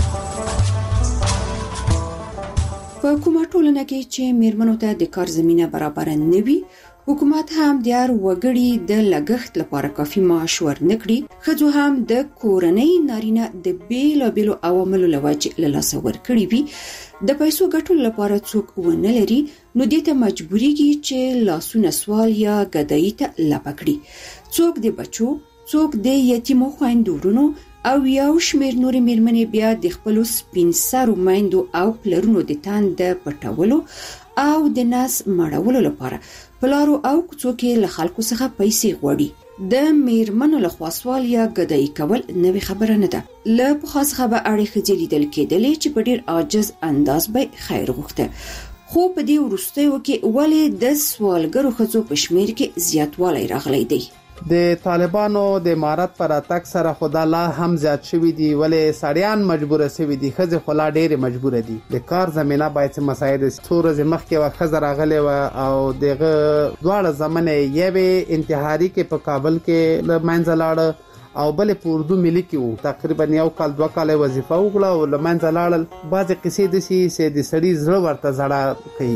په کومه ټولنه کې چې میرمنو ته د کار زمينه برابر نه وي، حکومت هم د وګړي د لګښت لپاره کافي معاش ورنکړي، خځو هم د کورنۍ نارینه د بیلابیلو عواملو لوجه له لاسه ورکړي وي، د پیسو ګټلو لپاره څوک ونه لري، نو دې ته مجبوريږي چې لاسونه سوال یا ګدایي ته لپکړي. څوک د بچو، څوک د یتیمو خويندورونو او یو شمیر نور میرمنې بیا د خپل سپین سرو مایندو او پلرونو د تاند پټولو او د ناس مړولو لپاره پلارو او کوڅو کې له خلکو څخه پیسې غوړي. د میرمنو له خواصوال یا ګدایي کول نوې خبره نه ده. له پخوا څخه به اړیکې لیدل کېدلې چې په ډیر عاجز انداز به خیر غوښته، خو په دې وروستیو کې ولې د سوالګرو خځو په شمیر کې زیاتوالی راغلی دی. د طالبانو د امارت پر اتاک سره خدا لا هم زیات شوی دی، ولې سړیان مجبور شوی دي، خځې خلا ډېر مجبور دي. د کار زمينه باید مساعد ستورز مخکې و خځه راغله او دغه دواړه زمانه یوه انتحاري کې په کابل کې لمنځلاړ او بل په اردو ملي کې وو. تقریبا یو کال 2 کال وظیفه وکړه او لمنځلاړ. بعض قصې د سي د سړي زړه ورته زړه کوي.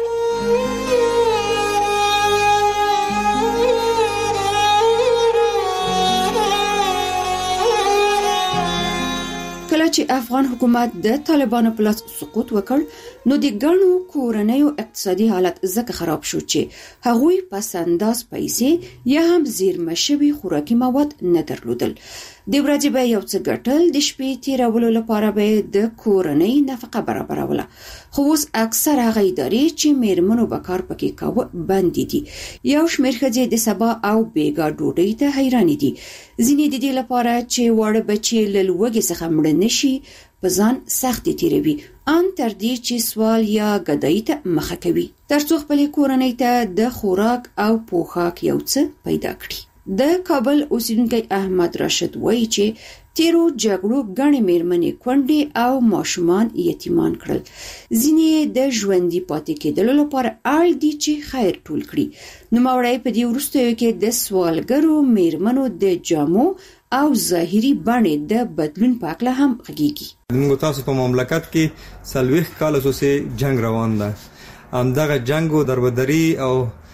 کله چې افغان حکومت د طالبانو په لاس سقوط وکړ، نو د ګڼو کورنیو اقتصادي حالت زکه خراب شو چې هغوی پس انداز پیسې یا هم زیرمه شوي خوراکي مواد نه درلودل. د ورځې به یو څه ګټل، د شپې تیرولو لپاره به د کورنۍ نفقه برابروله. خو اوس اکثر هغه ادارې چې میرمنو به کار پکې کاوه بندې دي. یو شمېر ښځې د سبا او بیګا ډوډۍ ته حیرانې دي. ځینې د دې لپاره چې واړه بچي له لوږې څخه مړه نشي په ځان سختي تیروي، ان تر دې چې سوال یا ګدایي ته مخه کوي ترڅو خپل کورنۍ ته د خوراک او پوښاک یو څه پیدا کړي. د کابل اوسیدونکي احمد راشد وایي چې تیرو جګړو غنې میرمنې کونډې او ماشومان یتیمان کړل. ځینې د ژوندۍ پاتې کېدلو لپاره اړ دي چې خیر ټول کړي. نوموړی په دې وروستیو کې د سوالګرو میرمنو د جامو او ظاهري بڼې د بدلون په اړه هم غږیږي. موږ تاسو په مملکت کې 40 کال وروسته جنگ روان ده. همدغه جنگ او دربدري او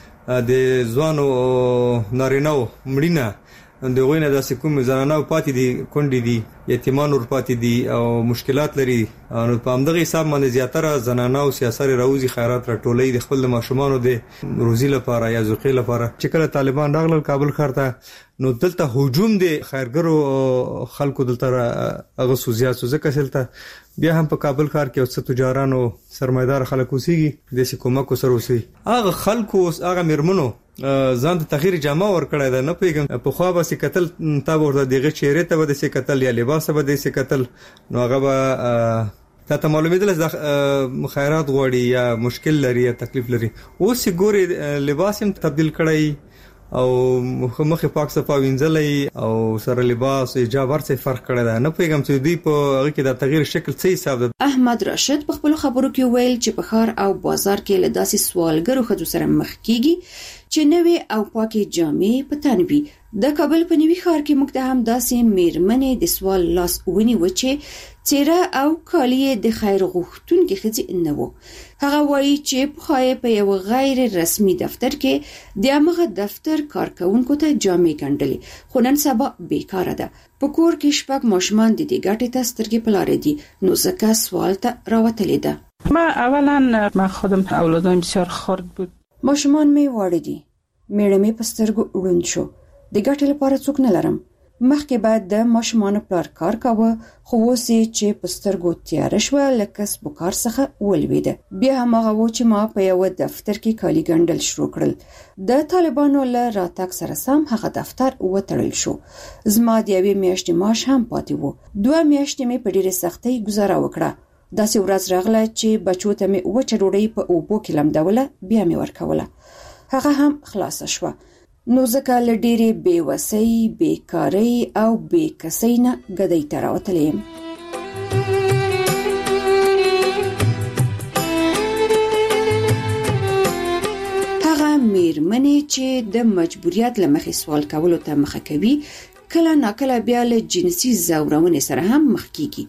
د ځوانو نارینه‌و مړینه د غوینه د کوم زنانه پاتې دي کونډې دي یتیمان ور پاتې دي او مشکلات لري. نو په همدغه حساب باندې زیاتره زنانه او سیاسي راوځي خیرات راټولې د خپل ماشومانو د روزي لپاره یا زوقې لپاره. چې کله طالبان راغلل کابل ښار ته نو دلته هجوم د خیرګرو خلکو دلته هغه سوزیا ځکه سلته بیا هم په کابل ښار کې اوس تجارانو سرمایدار خلک اوسېږي د حکومت سره اوسي هغه خلکو هغه مرمنو ځان ته تغییر جامه ور کړی دا نه پیګم په خو به سکتل تا ورته دغه چیرې ته به سکتل یا لباس به د سکتل نو هغه به ته معلومه ده خیرات غوړي یا مشکل لري یا تکلیف لري. اوس ګوري لباس هم تبديل کړی او مخه پاک صفا وینځلې او سره لباس حجاب ورڅ فرق کړی دا نه پیګم چې دوی په هغه کې د تغییر شکل څه حساب ده. احمد راشد په خپل خبرو کې ویل چې په ښار او بازار کې له داسې سوالګرو خځو سره مخ کیږي چې نوې او پاکي جامې په تن وي. د کابل په نوي ښار کې موږ ته هم داسې میرمنې د سوال لاس ونیو چې چیرې او کالی د خیر غوښتونکو خځې نه وو. هغه وایي چې په خای په یو غیر رسمي دفتر کې د هغه دفتر کارکونکو ته جامې ګڼلې خو نن سبا بیکاره ده. په کور کې شپږ ماشومان د دې ګټې ته سترګې په لارې دي نو ځکه سوال ته راوتلې ده. ما اولا خودم اولادم بسیار خرد بود. ماشومان می واړه دي. میړه می په سترګو وړوند شو. د ګټې لپاره څوک نه لرم. مخکې بعد د ماشومان پلار کار کاوه خو اوس چې په سترګو تیار شو لکه سپکار څخه ولويده. بیا هم هغه و چې ما په یو دفتر کې کالي ګڼل شروع کړل. د طالبانو له راتګ سره سم هغه دفتر وتړل شو. زما د یوې میاشتې معاش هم پاتې و. 2 میاشتې مې په ډېرې سختۍ گزاره وکړه. داسې ورځ راغله چې بچو ته مې وچه ډوډۍ په اوبو کې لمدوله بیا مې ورکوله. هغه هم خلاص شوه. نو ځکه له ډېرې بېوسۍ، بیکارۍ او بېکسۍ نه ګدۍ ته راوتلی یم. هغه میرمنې چې د مجبوریت له مخې سوال کولو ته مخه کوي کله ناکله بیا له جنسي ځورونې سره هم مخ کیږي.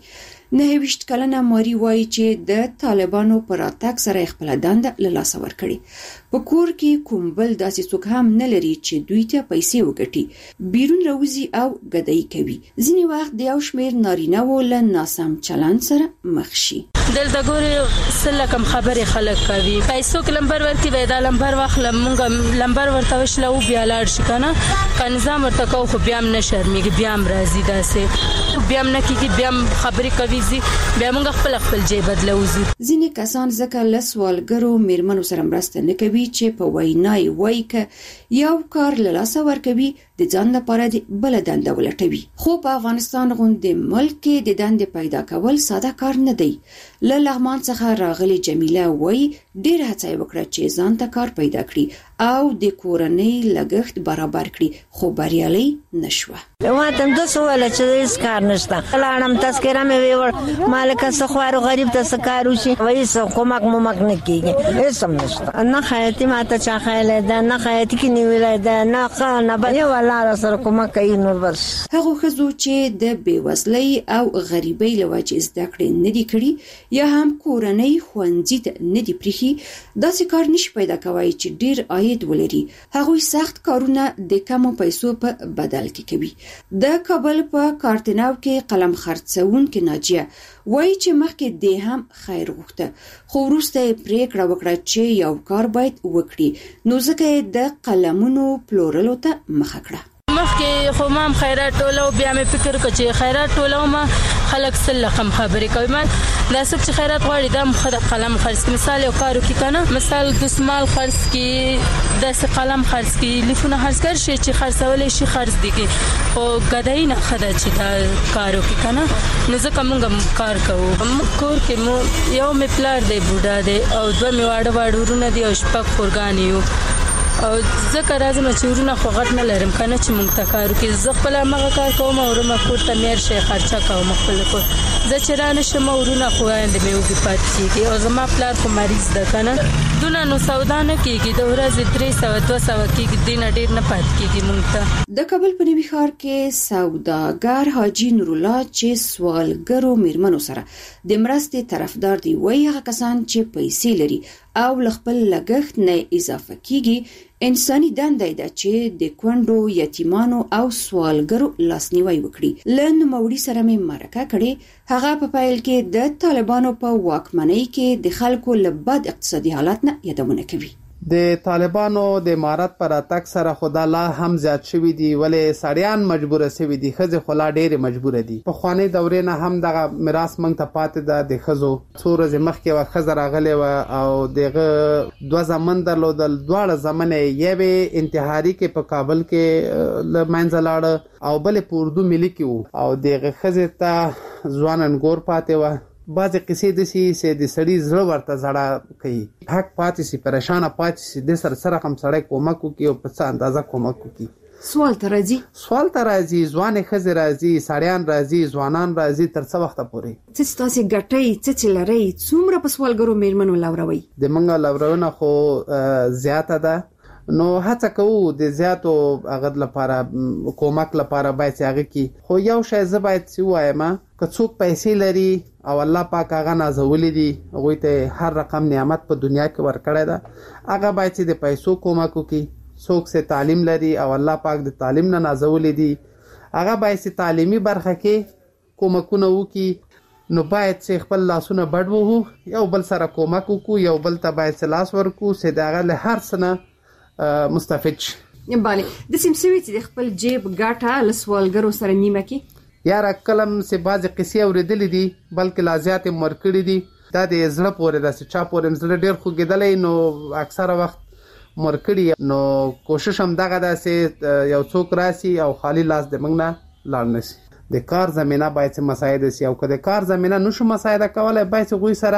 29 کلنه ماري وایي چې د طالبانو پر راتګ سره خپل دنده له لاسه ورکړي. په کور کې کوم بل داسې څوک هم نه لري چې دوی ته پیسې وګټي. بیرون راوځي او ګدۍ کوي. ځینې وخت د یو شمېر نارینه‌و له ناسم چلند سره مخ شي. دلته ګوري سله کم خبرې خلک کوي. پیسو کې لمبر ورکي وای دا لمبر واخله مونږ لمبر ورته وشله او بیا لاړ شي کنه. که نظام ورته کو خو بیا هم نه شرمېږي بیا هم راځي داسې بیا هم نه کېږي بیا هم خبرې کوي بیا موږ خپل جیب بدلوزو. ځینې کسان ځکه له سوالګرو میرمنو سره مرسته نه کوي چې په وینای وایي که یو کار له لاسه ورکوي د ځان لپاره د بل دنده ولټوي. خو په افغانستان غوندې ملک کې د دندې پیدا کول ساده کار نه دی. له لغمان څخه راغلي جمیله وایي ډېر هڅه وکړه چې ځان ته کار پیدا کړي او د کورنۍ لګښت برابر کړي خو بریالي نشوه. واته د سوال چې هیڅ کار نشته. لاړم تذکره مې ویور مالک سخوارو غریب ته سکارو شي وایي څه کومک نه کیږي هیڅ هم نشته. نه خیاطي ماته چا خیاله ده نه خیاطي کې نیولای ده نه خانه به یو الله سره کومک کوي نو بس. هغه خزو چې د بیوزلۍ او غریبۍ له وجې زده کړې نه دي کړي یا هم کورنۍ ښوونځي ته نه دي پریښي داسې کار نشي پیدا کوي چې ډیر عاید ولري. هغوی سخت کارونه د کمو پیسو په بدل کې کوي. د کابل په کارتناو کې قلم خرڅونکې ناجیه وایي چې مخکې دې هم خیر غوښته خو وروسته یې پریکړه وکړه چې یو کار باید وکړي نو ځکه یې د قلمونو پلورلو ته مخه کړه. مخکې خو ما هم خیرات ټولو بیا مې فکر وکړ چې خیرات ټولو ما خلک سل رقم خبرې کوي. ما دا څوک چې خیرات غواړي دا خود قلم خرڅ کړي. مثال یو کار وکړي کنه مثال دسمال خرڅ کړي داسې قلم خرڅ کړي لیفونه خرڅ کړي شي چې خرڅولې شي خرڅ دي کې او ګدای نه خدا چې دا کار وکړي کنه نو ځکه موږ کار کوو. موږ کور کې مو یو مې پلار دی بوډا دی او دوه مې واړه ورونه دي او شپږ خورګان یو او ځکه راځم چې ورونه خو غټ نه لرم کنه چې مونږ ته کارو کې زه خپل مغه کار کوم او رم کور ته مېر شي خرچه کوم خپل کو زه چې رانه شم ورونه خو اند مې وګي پاتې او زما پلار خو مریض ده کنه دونه نو سودا نه کیږي د ورځې 300 200 کیږي دین ډیر نه پات کیږي مونږ ته. د کابل په نوي ښار کې سوداګر حاجی نور الله چې سوالګرو میرمنو سره د مرستې طرفدار دی وایي هغه کسان چې پیسې لري او خپل لګښت نه اضافه کیږي انساني دنده ده چې د کونډو یتیمانو او سوالګرو لاسنیوي وکړي. لن موري سره مې مرکه کړې هغه په پایل کې د طالبانو په واکمنۍ کې د خلکو لبد اقتصادي حالات نه یادونه کوي. د طالبانو د امارات پر اتک سره خدا لا هم زیات شوی دی ولې سړیان مجبور شوی دي خزه خلا ډېر مجبور دي. په خواني دورې نه هم دغه میراث منځ ته پاتې ده د خزو څوره مخکې و خزر راغلی و او دغه دوه زمن درلودل دواړه زمنه یوه انتحاري کې په کابل کې لمنځلاړ او بل په اردو ملي کې او دغه خزه ته ځوانن ګور پاتې و. بعضی قصې د سې د سړي زړه ورته زړه کوي حق پاتې سي پریشان پاتې سي د سره هم سړی کومک کوي او په څه اندازه کومک کوي. سوال ته راځي ځوان خزه راځي سړیان راځي ځوانان راځي تر څو وخت پورې څه تاسو ګټي څه لري څومره په سوالګرو میرمنو لوروي د منګه لورونه خو زیاته ده نو هڅه کوو د زیاتو هغه لپاره کومک لپاره باید هغه کی خو یو شی زه باید سی وایم که څوک پیسې لري او الله پاک هغه نازولې دي هغه ته هر رقم نعمت په دنیا کې ورکړی ده هغه باید د پیسو کومک وکړي. څوک سه تعلیم لري او الله پاک د تعلیم نه نازولې دي هغه باید تعلیمي برخه کې کومکونه وکړي. نو باید چې خپل لاسونه بډوو یو بل سره کومک وکړو یو بل ته باید لاس ورکو سه دغه له هر څه مستفید شي. بله د سیمسوي چې خپل جیب ګټه لسوالګرو سره نیمه کې یاره کلم سه بعضی قصې اوریدلې دي بلکې لازیات مرکړې دي دا د زړه پورې د چا پورې زړه ډېر خوګیدلې نو اکثره وخت مرکړي نو کوشش هم دغه داسې یو څوک راسي او خالی لاس د موږ نه لاړ نشي. د کار زمينه باید مساعده سي او کله کار زمينه نشو مساعده کولای باید غوي سره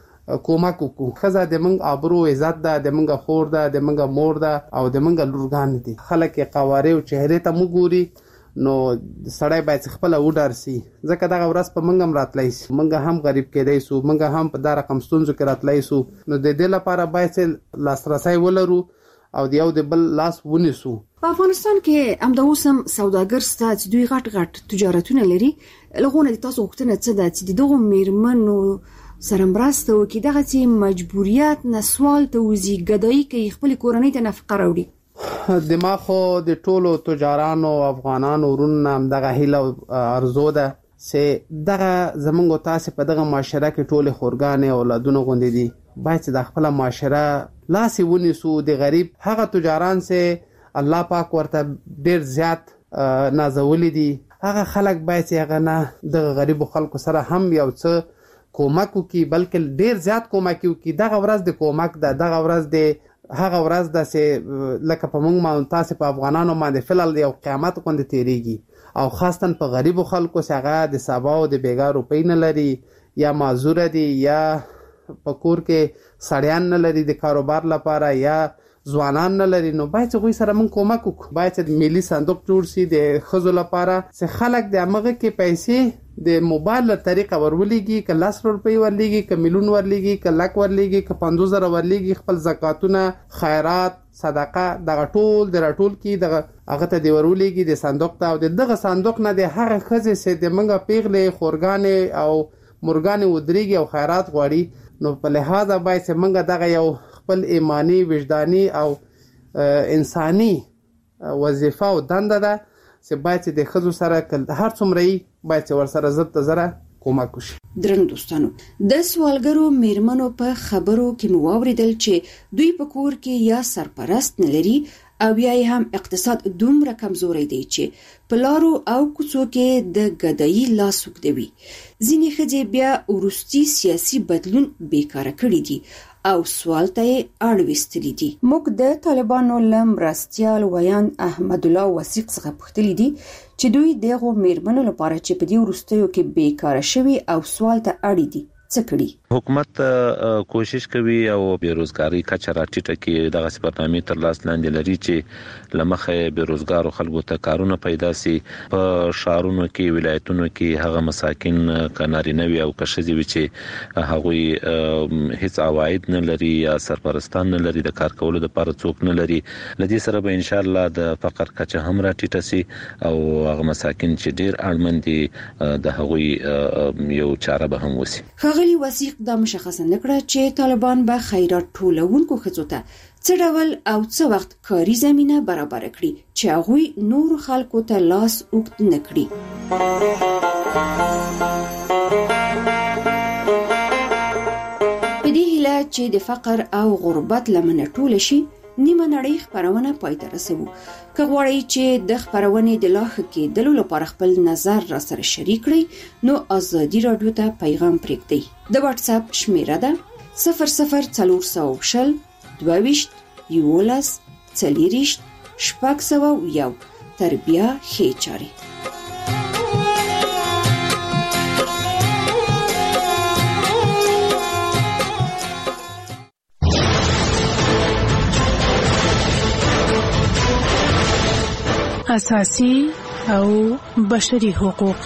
کومک وکړو. خزه د موږ ابرو عزت ده د موږ خور ده د موږ مور ده او د موږ لورګان دي. خلک قواره او چهره ته موګوري نو سړی باید خپل وډار سي ځکه دا ورځ په موږ هم راتلای سي موږ هم غریب کېدای سو موږ هم په دا رقم ستونزو کې راتلای سو نو د دې لپاره باید لاسرسي ولرو او د یو د بل لاس ونیسو. په افغانستان کې امداوسم سوداګر ستات دوی غټ تجارتونه لري لغونه د تاسو وختونه څه ده چې دغه میرمنو سره مرسته وکړي دغه چې مجبوریت نسوال ته وزي ګدای کوي خپل کورنۍ ته نفقه راوړي. دماغو د ټولو تجارانو افغانانو ورونو هم دغه هیله ارزو ده چې دغه زمونږ تاسو په دغه معاشره کې ټول خورګانې اولادونه غوندې دي باید د خپل معاشره لاسي ونیسو. د غریب هغه تجاران چې الله پاک ورته ډیر زیات نازولې دي هغه خلک باید هغه نه د غریب خلکو سره هم یو څه کومک وکړي بلکې ډیر زیات کومک وکړي. دغه ورځ د کومک ده دغه ورځ د هغه ورځ د سه لکه په موږ تاسو په افغانانو باندې فلل یو قیامت کوند تیریږي او خاصتا په غریب خلکو څنګه د سبا او د بیګار روپۍ نه لري یا معذور دي یا په کور کې سړیان نه لري د کاروبار لپاره یا ځوانان نه لري نو باید غوي سره موږ کومک وکړو. باید ملي صندوق جوړ شي د خزو لپاره چې خلک د امغه کې پیسې د موبایل له طریقه ورولېږي ک 100 روپۍ ورلېږي ک ملیون ورلېږي ک لک ورلېږي ک 50000 ورلېږي خپل زکاتونه خیرات صدقه دغه ټول د راټول کې دغه هغه ته دی ورولېږي د صندوق ته او دغه صندوق نه د هغه خزه سه د منګه پیغلې خورګانې او مرګانې ودرېږي او خیرات غواړي نو په لحاظه باید منګه دغه یو خپل ایمانی وجدانی او انساني وظیفه او دنده ده چې باید د خزو سره هر څومره باید ور سره زړه زره کومک وشي. درنو دوستانو د سوالګرو میرمنو په خبرو کې مو واوریدل چې دوی په کور کې یا سرپرست نه لري او یا هم اقتصاد دومره کمزوري دی چې په لارو او کوڅو کې د ګدایي لاس وکړي. ځینې ښځې بیا ورستي سیاسي بدلون بیکاره کړی دي او سوال ته اړوستلې دي. موږ د طالبانو لمرستيال ویان احمد الله وثیق څخه پوښتلې دي چې دوی دغه میرمنو لپاره چې په دې ورستیو کې بیکاره شوي او سوال ته اړ دي څه کړي. حکومت کوشش کوي او بیروزګاری کچه راټیټه کړي. دغه برنامه تر لاس لاندې لري چې لمخه بیروزګار خلکو ته کارونه پیدا سي. په شهرونو کې ولایتونو کې هغه مساکین کناري نوي او کشزي وي چې هغه هیڅ عواید نه لري یا سرپرستان نه لري، د کار کولو لپاره څوک نه لري. لدې سره به ان شاء الله د فقر کچه هم راټیټه سي او هغه مساکین چې ډیر اړمن دي د هغوی یو چاره به هم وسی. ښاغلي وثیق دا مشخصه نکړه چې طالبان به خیرات ټولونکو ښځو ته څه ډول او څه وخت کاري زمينه برابر کړي چې هغوی نور خلکو ته لاس اوږد نه کړي. په دې هیله چې د فقر او غربت لمنه ټول شي، نیمه نړۍ خبرونه پای ته رسوو. که غواړئ چې د خبرونې د لا ښه کېدلو لپاره خپل نظر را سره شریک کړئ نو ازادي راډیو ته پیغام پرېږدئ. د واتس اپ شمیره ده 00420 22 11 40 601. تر بیا ښې چارې. اساسي او بشري حقوق.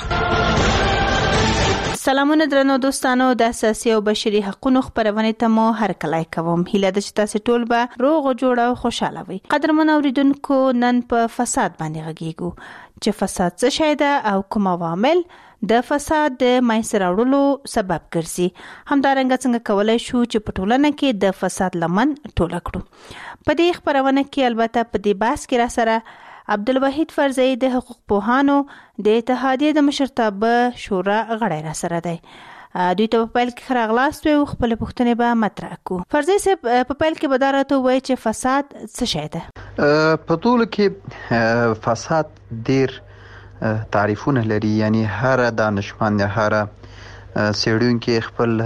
سلامونه درنو دوستانو، د اساسي او بشري حقوقو خبرونه ته مو هرکلای کوم. هیله ده چې تاسو ټول به روغ جوړ او خوشاله وي. قدرمن اوریدونکو، نن په فساد باندې غږیږو چې فساد څه شی ده او کوم عوامل د فساد د منځ راوړلو سبب ګرځي. همدارنګه څنګه کولای شو چې په ټولنه کې د فساد لمن ټوله کړو. په دې خبرونه کې البته په دې بحث کې را سره عبدالوحید فرزی د حقوق پوهانو د اتحادیې د مشرتابه شورا غړی را سره دی. دوی ته په پیل کې خراغلاست او خپل پوښتنې به مطرح کو. فرزی صاحب، په پیل کې به دا راته وایي چې فساد څه شی ده؟ په ټول کې فساد ډیر تعریفونه لري، یعنی هر دانشمند هر څېړونکی خپل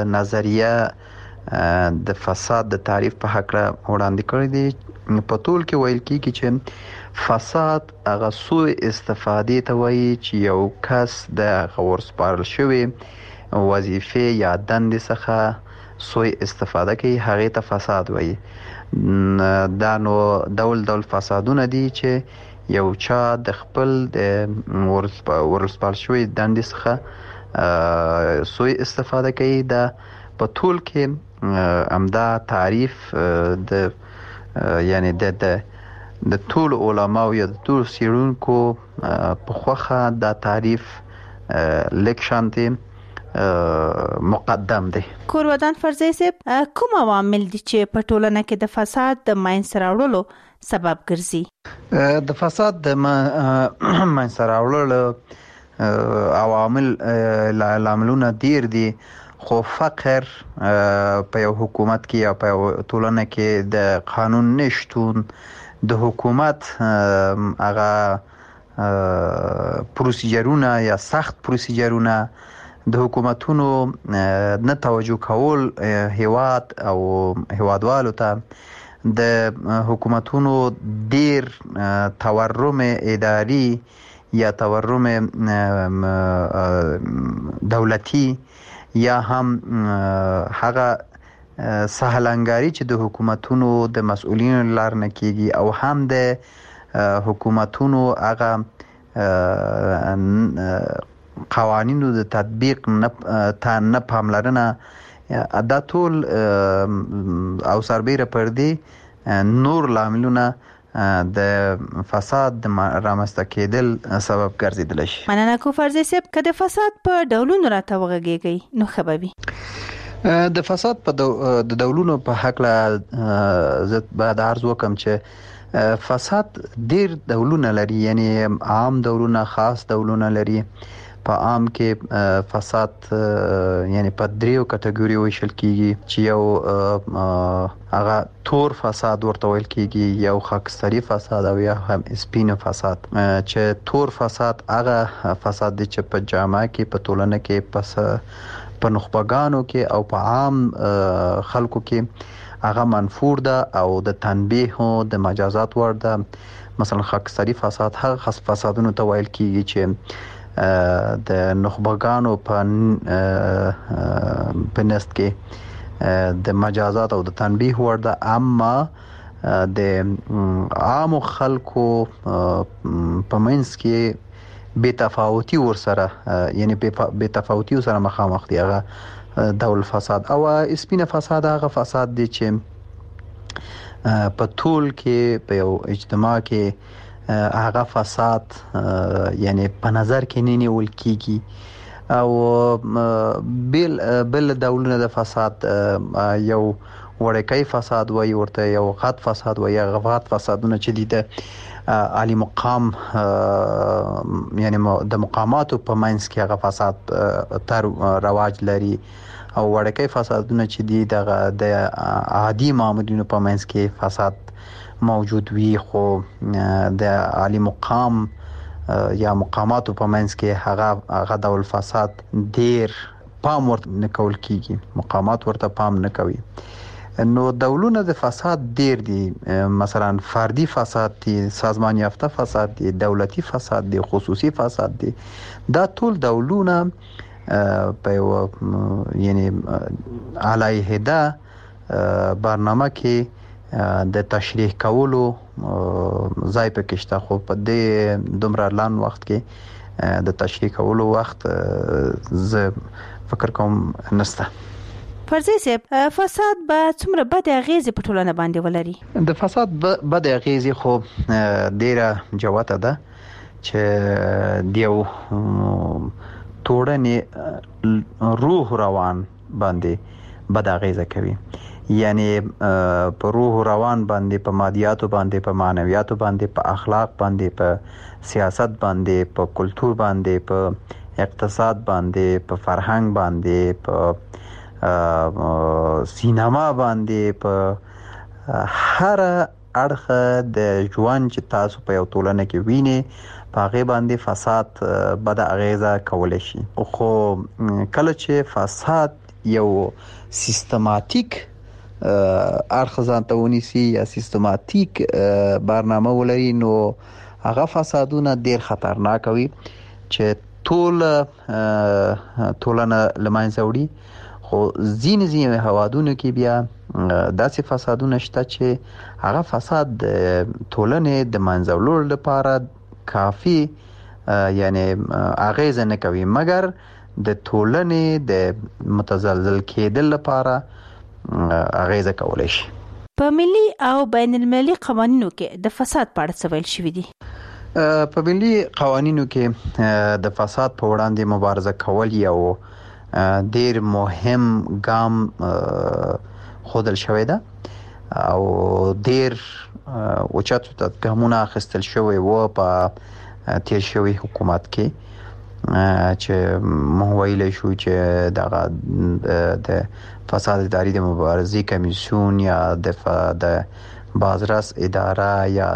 نظریه د فساد د تعریف په حق وړاندې کړی دی. په ټول کې ویل کېږي چې فساد هغه سوء استفادې ته وایي چې یو کس د ورسپارل شوی وظیفې یا دندې څخه سوء استفاده کوي، هغې ته فساد وایي. دا نو ډول فسادونه دي چې یو چا د خپل ورسپارل شوی دندې څخه سوء استفاده کوي. دا په ټول کې همدا تعریف یعنی د ټول علماو یا د ټول څېړونکو په خوښه دا تعریف لږ شانتې مقدم دی. کورودان فرزی صاحب، کوم عوامل دي چې په ټولنه کې د فساد د منځ راوړلو سبب ګرځي؟ د فساد د منځ راوړلو عواملونه ډیر دي، خو فقر په یو حکومت کې یا په یو ټولنه کې د قانون نشتون، د حکومت هغه پروسیجرونه یا سخت پروسیجرونه، د حکومتونو نه توجه کول هیواد او هیوادوالو ته، د حکومتونو ډیر تورم اداري یا تورم دولتي یا هم هغه سهلنګاری چې د حکومتونو د مسؤلینو لار نه کیږي او هم د حکومتونو هغه قوانینو د تطبیق نه پاملرنه، دا ټول او سربیره پر دې نور لاملونه د فساد د رامنځته کېدل سبب ګرځیدلی شي. مننه کو فرزی صاحب، که د فساد په ډولونو راته وغږیږئ نو ښه به وي. د فساد په د ډولونو په هکله زه باید عرض وکړم چې فساد ډیر ډولونه لري، یعنی عام ډولونه، خاص ډولونه لري. په عام کې فساد یعنی په دریو کټګوریو ویشل کیږي چې یو هغه تور فساد ورته ویل کیږي، یو خاکستري فساد او یا هم سپین فساد. چې تور فساد هغه فساد دی چې په جامعه کې، په ټولنه کې، په نخبگانو کې او په عام خلکو کې هغه منفور ده او د تنبیه او د مجازات ور ده. مثلا خاکستري فساد هغه خاص فسادونو ته ویل کیږي چې د نخبگانو په نست کې د مجازات او د تنبیه ور ده، اما د عام خلکو په منځ کې بے تفاوتی ور سره یعنی بے تفاوتی سره مخامخ دی. هغه ډول فساد او سپینه فساد هغه فساد دی چې په ټول کې په یو اجتماع کې هغه فساد یعنی په نظر کې نه نیول کیږي او بل ډولونه د فساد یو وړکۍ فساد وایي ورته، یو غټ فساد وایي. هغه غټ فسادونه چې دي د عالی مقام یعنی د مقاماتو په منځ کې هغه فساد تر رواج لري، او وړکۍ فسادونه چې دي د عادي مامورینو په منځ کې فساد موجود وي، خو د عالی مقام یا مقاماتو په منځ کې هغه ډول فساد ډیر پام ورته نه کول کیږي، مقامات ورته پام نه کوي. نو ډولونه د فساد ډیر دي، مثلا فردي فساد دي، سازمان یافته فساد دي، دولتي فساد دي، خصوصي فساد دي. دا ټول ډولونه په یعنی علیحده برنامه کې د تشریح کولو ځای پکې شته، خو په دې دومره لان وخت کې د تشریح کولو وخت زه فکر کوم نشته. فرضي صاحب، فساد به څومره بد اغیزې په ټولنه باندې ولري؟ د فساد بد اغیزې خو ډیره جوته ده چې دیو ټولنې روح روان باندې بد اغیزه کوي. یعنی په روح روان باندې، په مادیاتو باندې، په معنویاتو باندې، په اخلاق باندې، په سیاست باندې، په کلتور باندې، په اقتصاد باندې، په فرهنګ باندې، په سینما باندې، په هر اړخ د ژوند چې تاسو په یو ټولنه کې وینئ په هغه باندې فساد بد اغیزه کولای شي. خو کله چې فساد یو سیستماتیک اړخ ځان ته ونیسي یا سیستماتیک برنامه ولري، نو هغه فسادونه ډیر خطرناک وي چې ټولنه لمانځه وړي. خو ځینې هوادونو کې بیا داسې فسادونه شته چې هغه فساد د ټولنې د منځلو لپاره کافي یعنی اغیزه نه کوي، مګر د ټولنې د متزلزل کېدل لپاره اغیزه کولای شي. په ملي او بین المللي قوانینو کې د فساد په اړه څه ویل شوي دي؟ په ملي قوانینو کې د فساد په وړاندې مبارزه کول یو ډیر مهم ګام خودل شوی ده او ډیر اوچت ګامونه اخیستل شوی و په تیر شوی حکومت کې، چې مو ویلی شو چې د فساد اداري د مبارزې کمیسیون یا د بازرس اداره یا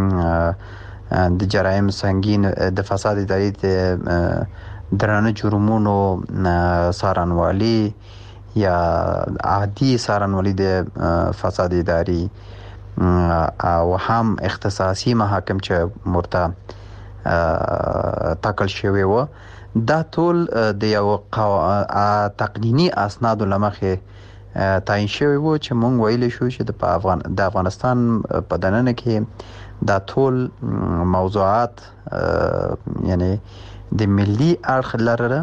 د جرایم سنگین د فساد اداري د درانه جرمونو څارنوالي یا عادي څارنوالي د فساد اداري او هم اختصاصي محاکم چې مرته تاکل شوی و، دا ټول د یو تقنینی اسناد لمخه تعیین شوی و چې مونږ ویلی شو چې د افغانستان په دننه کې دا ټول موضوعات یعنی د ملي اړخ لره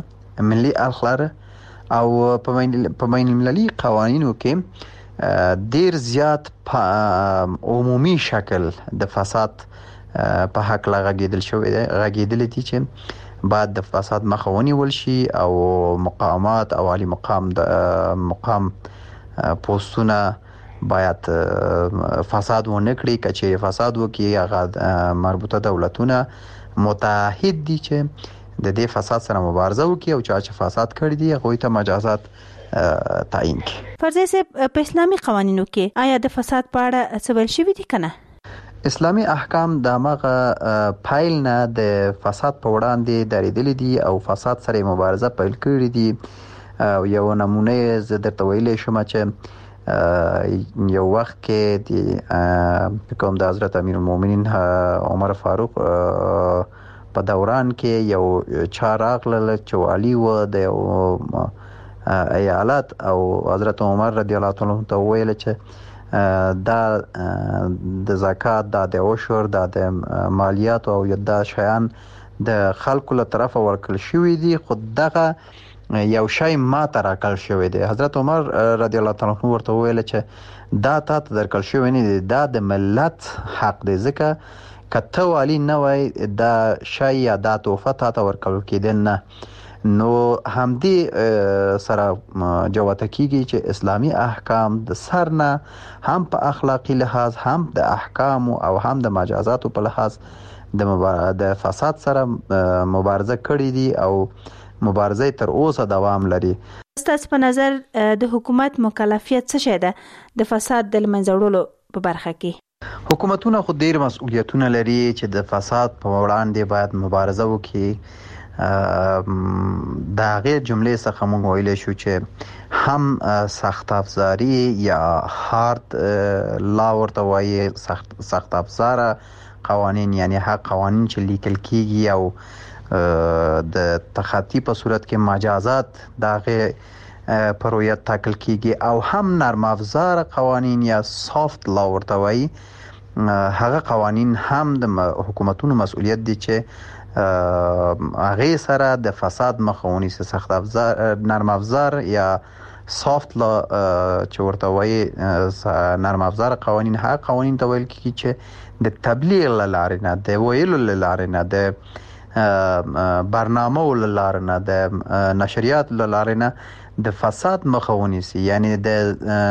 او په بین المللي قوانینو کې ډیر زیات عمومي شکل د فساد په حق غږیدل دي چې بعد د فساد مخه ونیول شي او مقامات او عالی مقام پوسټونه باید فساد ونه کړي. کچې فساد وکړي هغه مربوطه دولتونه متحد دي چې د دې فساد سره مبارزه وکړي او چې فساد کړی دي هغه ته مجازات تعیین کړي. فرضي صاحب، په اسلامي قوانینو کې آیا د فساد په اړه څه ویل شوي دي کنه؟ اسلامي احکام د مغه پایل نه د فساد په وړاندې درېدلي دي او فساد سره مبارزه پیل کړې دي. یو نمونه زه درته ویلی شم چې یو وخت کې د کوم د حضرت امیر المؤمنین عمر فاروق په دوران کې یو چا راغله چې والي و د یو ایالت او حضرت عمر رضی الله تعالی عنہ ته ویل چې دا د زکات د عشر د مالیات او دا شیان د خلکو له طرفه ورکړل شوی دي، خو دغه یو شی ما ته راکړل شوی دی. حضرت عمر رضی الله تعالی عنہ ورته ویل چې دا تا ته درکړل شوی نه دی، دا د ملت حق دی، ځکه کته والی نه وای دا شی یا دا تحفه تا ته ورکول کېدل نه. نو همدې سره جوته کیږي چې اسلامی احکام د سر نه هم په اخلاقی لحاظ، هم د احکام او هم د مجازات په لحاظ د فساد سره مبارزه کړې دي او مبارزه تر اوسه دوام لري. ستاسو په نظر د حکومت مکلفیت څه شي ده د فساد د منځه وړلو په برخه کې؟ حکومتونه خو ډیر مسؤلیتونه لري چې د فساد په وړاندې باید مبارزه وکړي. دا غیر جملې څخه موږ ویلی شو چې هم سخت افزاری یا هارد لا ورته وایي، سخت افزاره قوانین، یعنی هغه قوانین چې لیکل کیږي او د تخطی په صورت کې مجازات دغه پرویت تاکل کیږي، او هم نرم افزار قوانین یا سافت لا ورته وایي. هغه قوانین هم د حکومتونو مسؤلیت دي چې هغه سره د فساد مخه ونیسي. سخت افزار، نرم افزار یا سافت لا چې ورته وایي نرم افزار قوانین هغه قوانین ته ویل کیږي چې د تبلیغ له لارې نه، د ویلو له لارې نه، د برنامو له لارې نه، د نشریات له لارې نه د فساد مخه ونیسي. یعنی د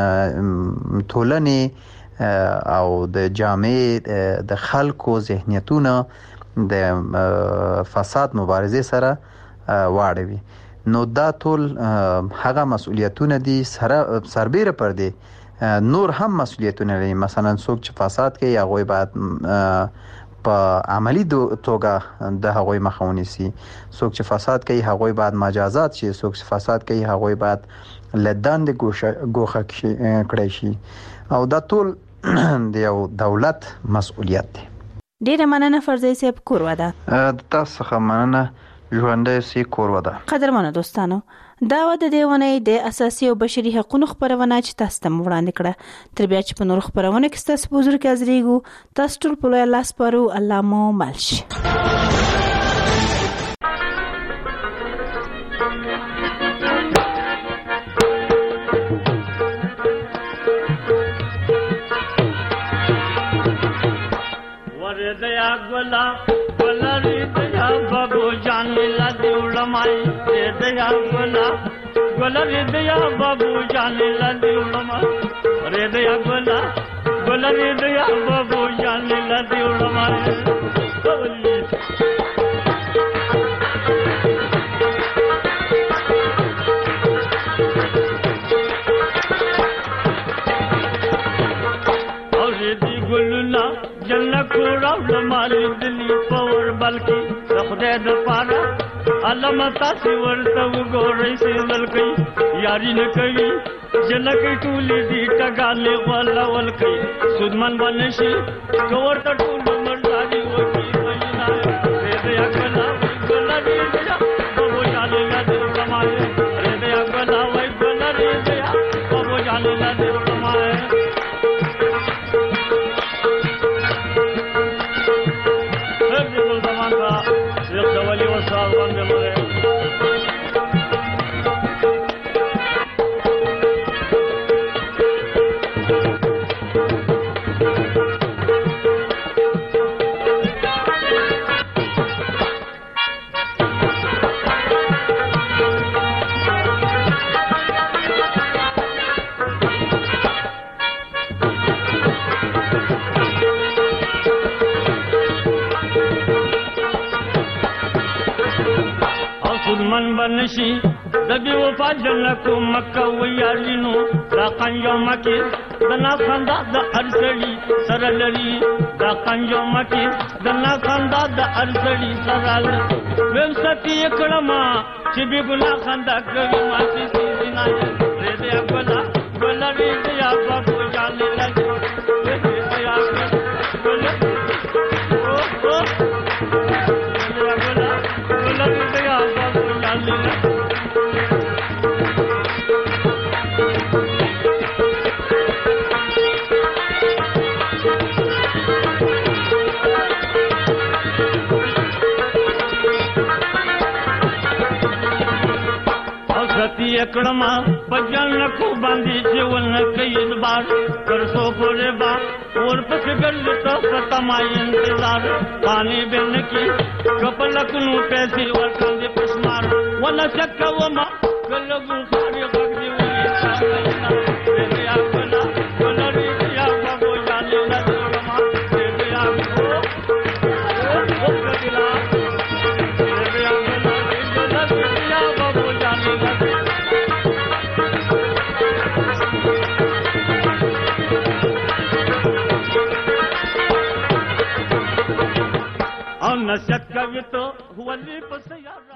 ټولنې او د جامعې د خلکو ذهنیتونه د فساد مبارزه سره واړوي. نو دا ټول هغه مسؤلیتونه دي، سربیره پر دي نور هم مسؤلیتونه لري. مثلا څوک چې فساد کوي هغه باید په عملی توګه د هغوی مخه ونیسي. څوک چې فساد کوي هغوی باید مجازات شي. څوک چې فساد کوي هغوی باید له دندې ګوښه کړی شي. او دا ټول د یو دولت مسؤلیت دی. ډیره مننه فرزي صاحب، کور ودا. تاسو څخه مننه، ژوندۍ سي کور ودا. قدرمنو دوستانو، دا د دیونه د اساسي او بشري حقوقو خبرونه چې تاسو ته وړاندې کړه. تر بیا چې په نور خبرونه کې تاسو په حضور کې حاضرېږو، تاسو ټول په الله سپارو. الله مو ملشي. दया गोला गोला रे दया बाबू जान ला दिउलमाई रे दया गोला गोला रे दया बाबू जान ला दिउलमाई रे दया गोला गोला रे दया बाबू जान ला दिउलमाई. जन्नत रावल मारी दिली पवर बल्कि खुदे द पारा अलम तासी वर्त गोरे से ललकई यारी न कई जनक टूली दी टगाले वाला वलकई सुदमन बनशी कवर त टूल मर्दारी वकी मजना रे दया गला गला रे दया बबो जाने ला दे कमाए रे दया गला वई गला रे दया बबो जाने ला दे कमाए. من बनशी दबी वफा जन्नत मक्का वयालिनो दा कंजो मकी दना खंदा द अरसड़ी सरलरी दा कंजो मकी दना खंदा द अरसड़ी सरल वेम सती एकड़मा चिबी गुना खंदा करी मासी सीना रे दे अगला गोला रे दया बाबू जाने लगे रे दया गोला ओ غلطی اکڑما پجن کو باندھی جیون کئی بار کرسو پورے با اور پس گل تو ختمائی انتظار پانی بن کی کپلک نو پیسی ورکن دی پشمار ولا شک وما کلگو خاری غگدی وی ساینا بیا کلا کلا ریا بابو جانی نہ ما بیا کو او کلا بیا کلا ریا بابو جانی نہ نشک تو هو اللي بس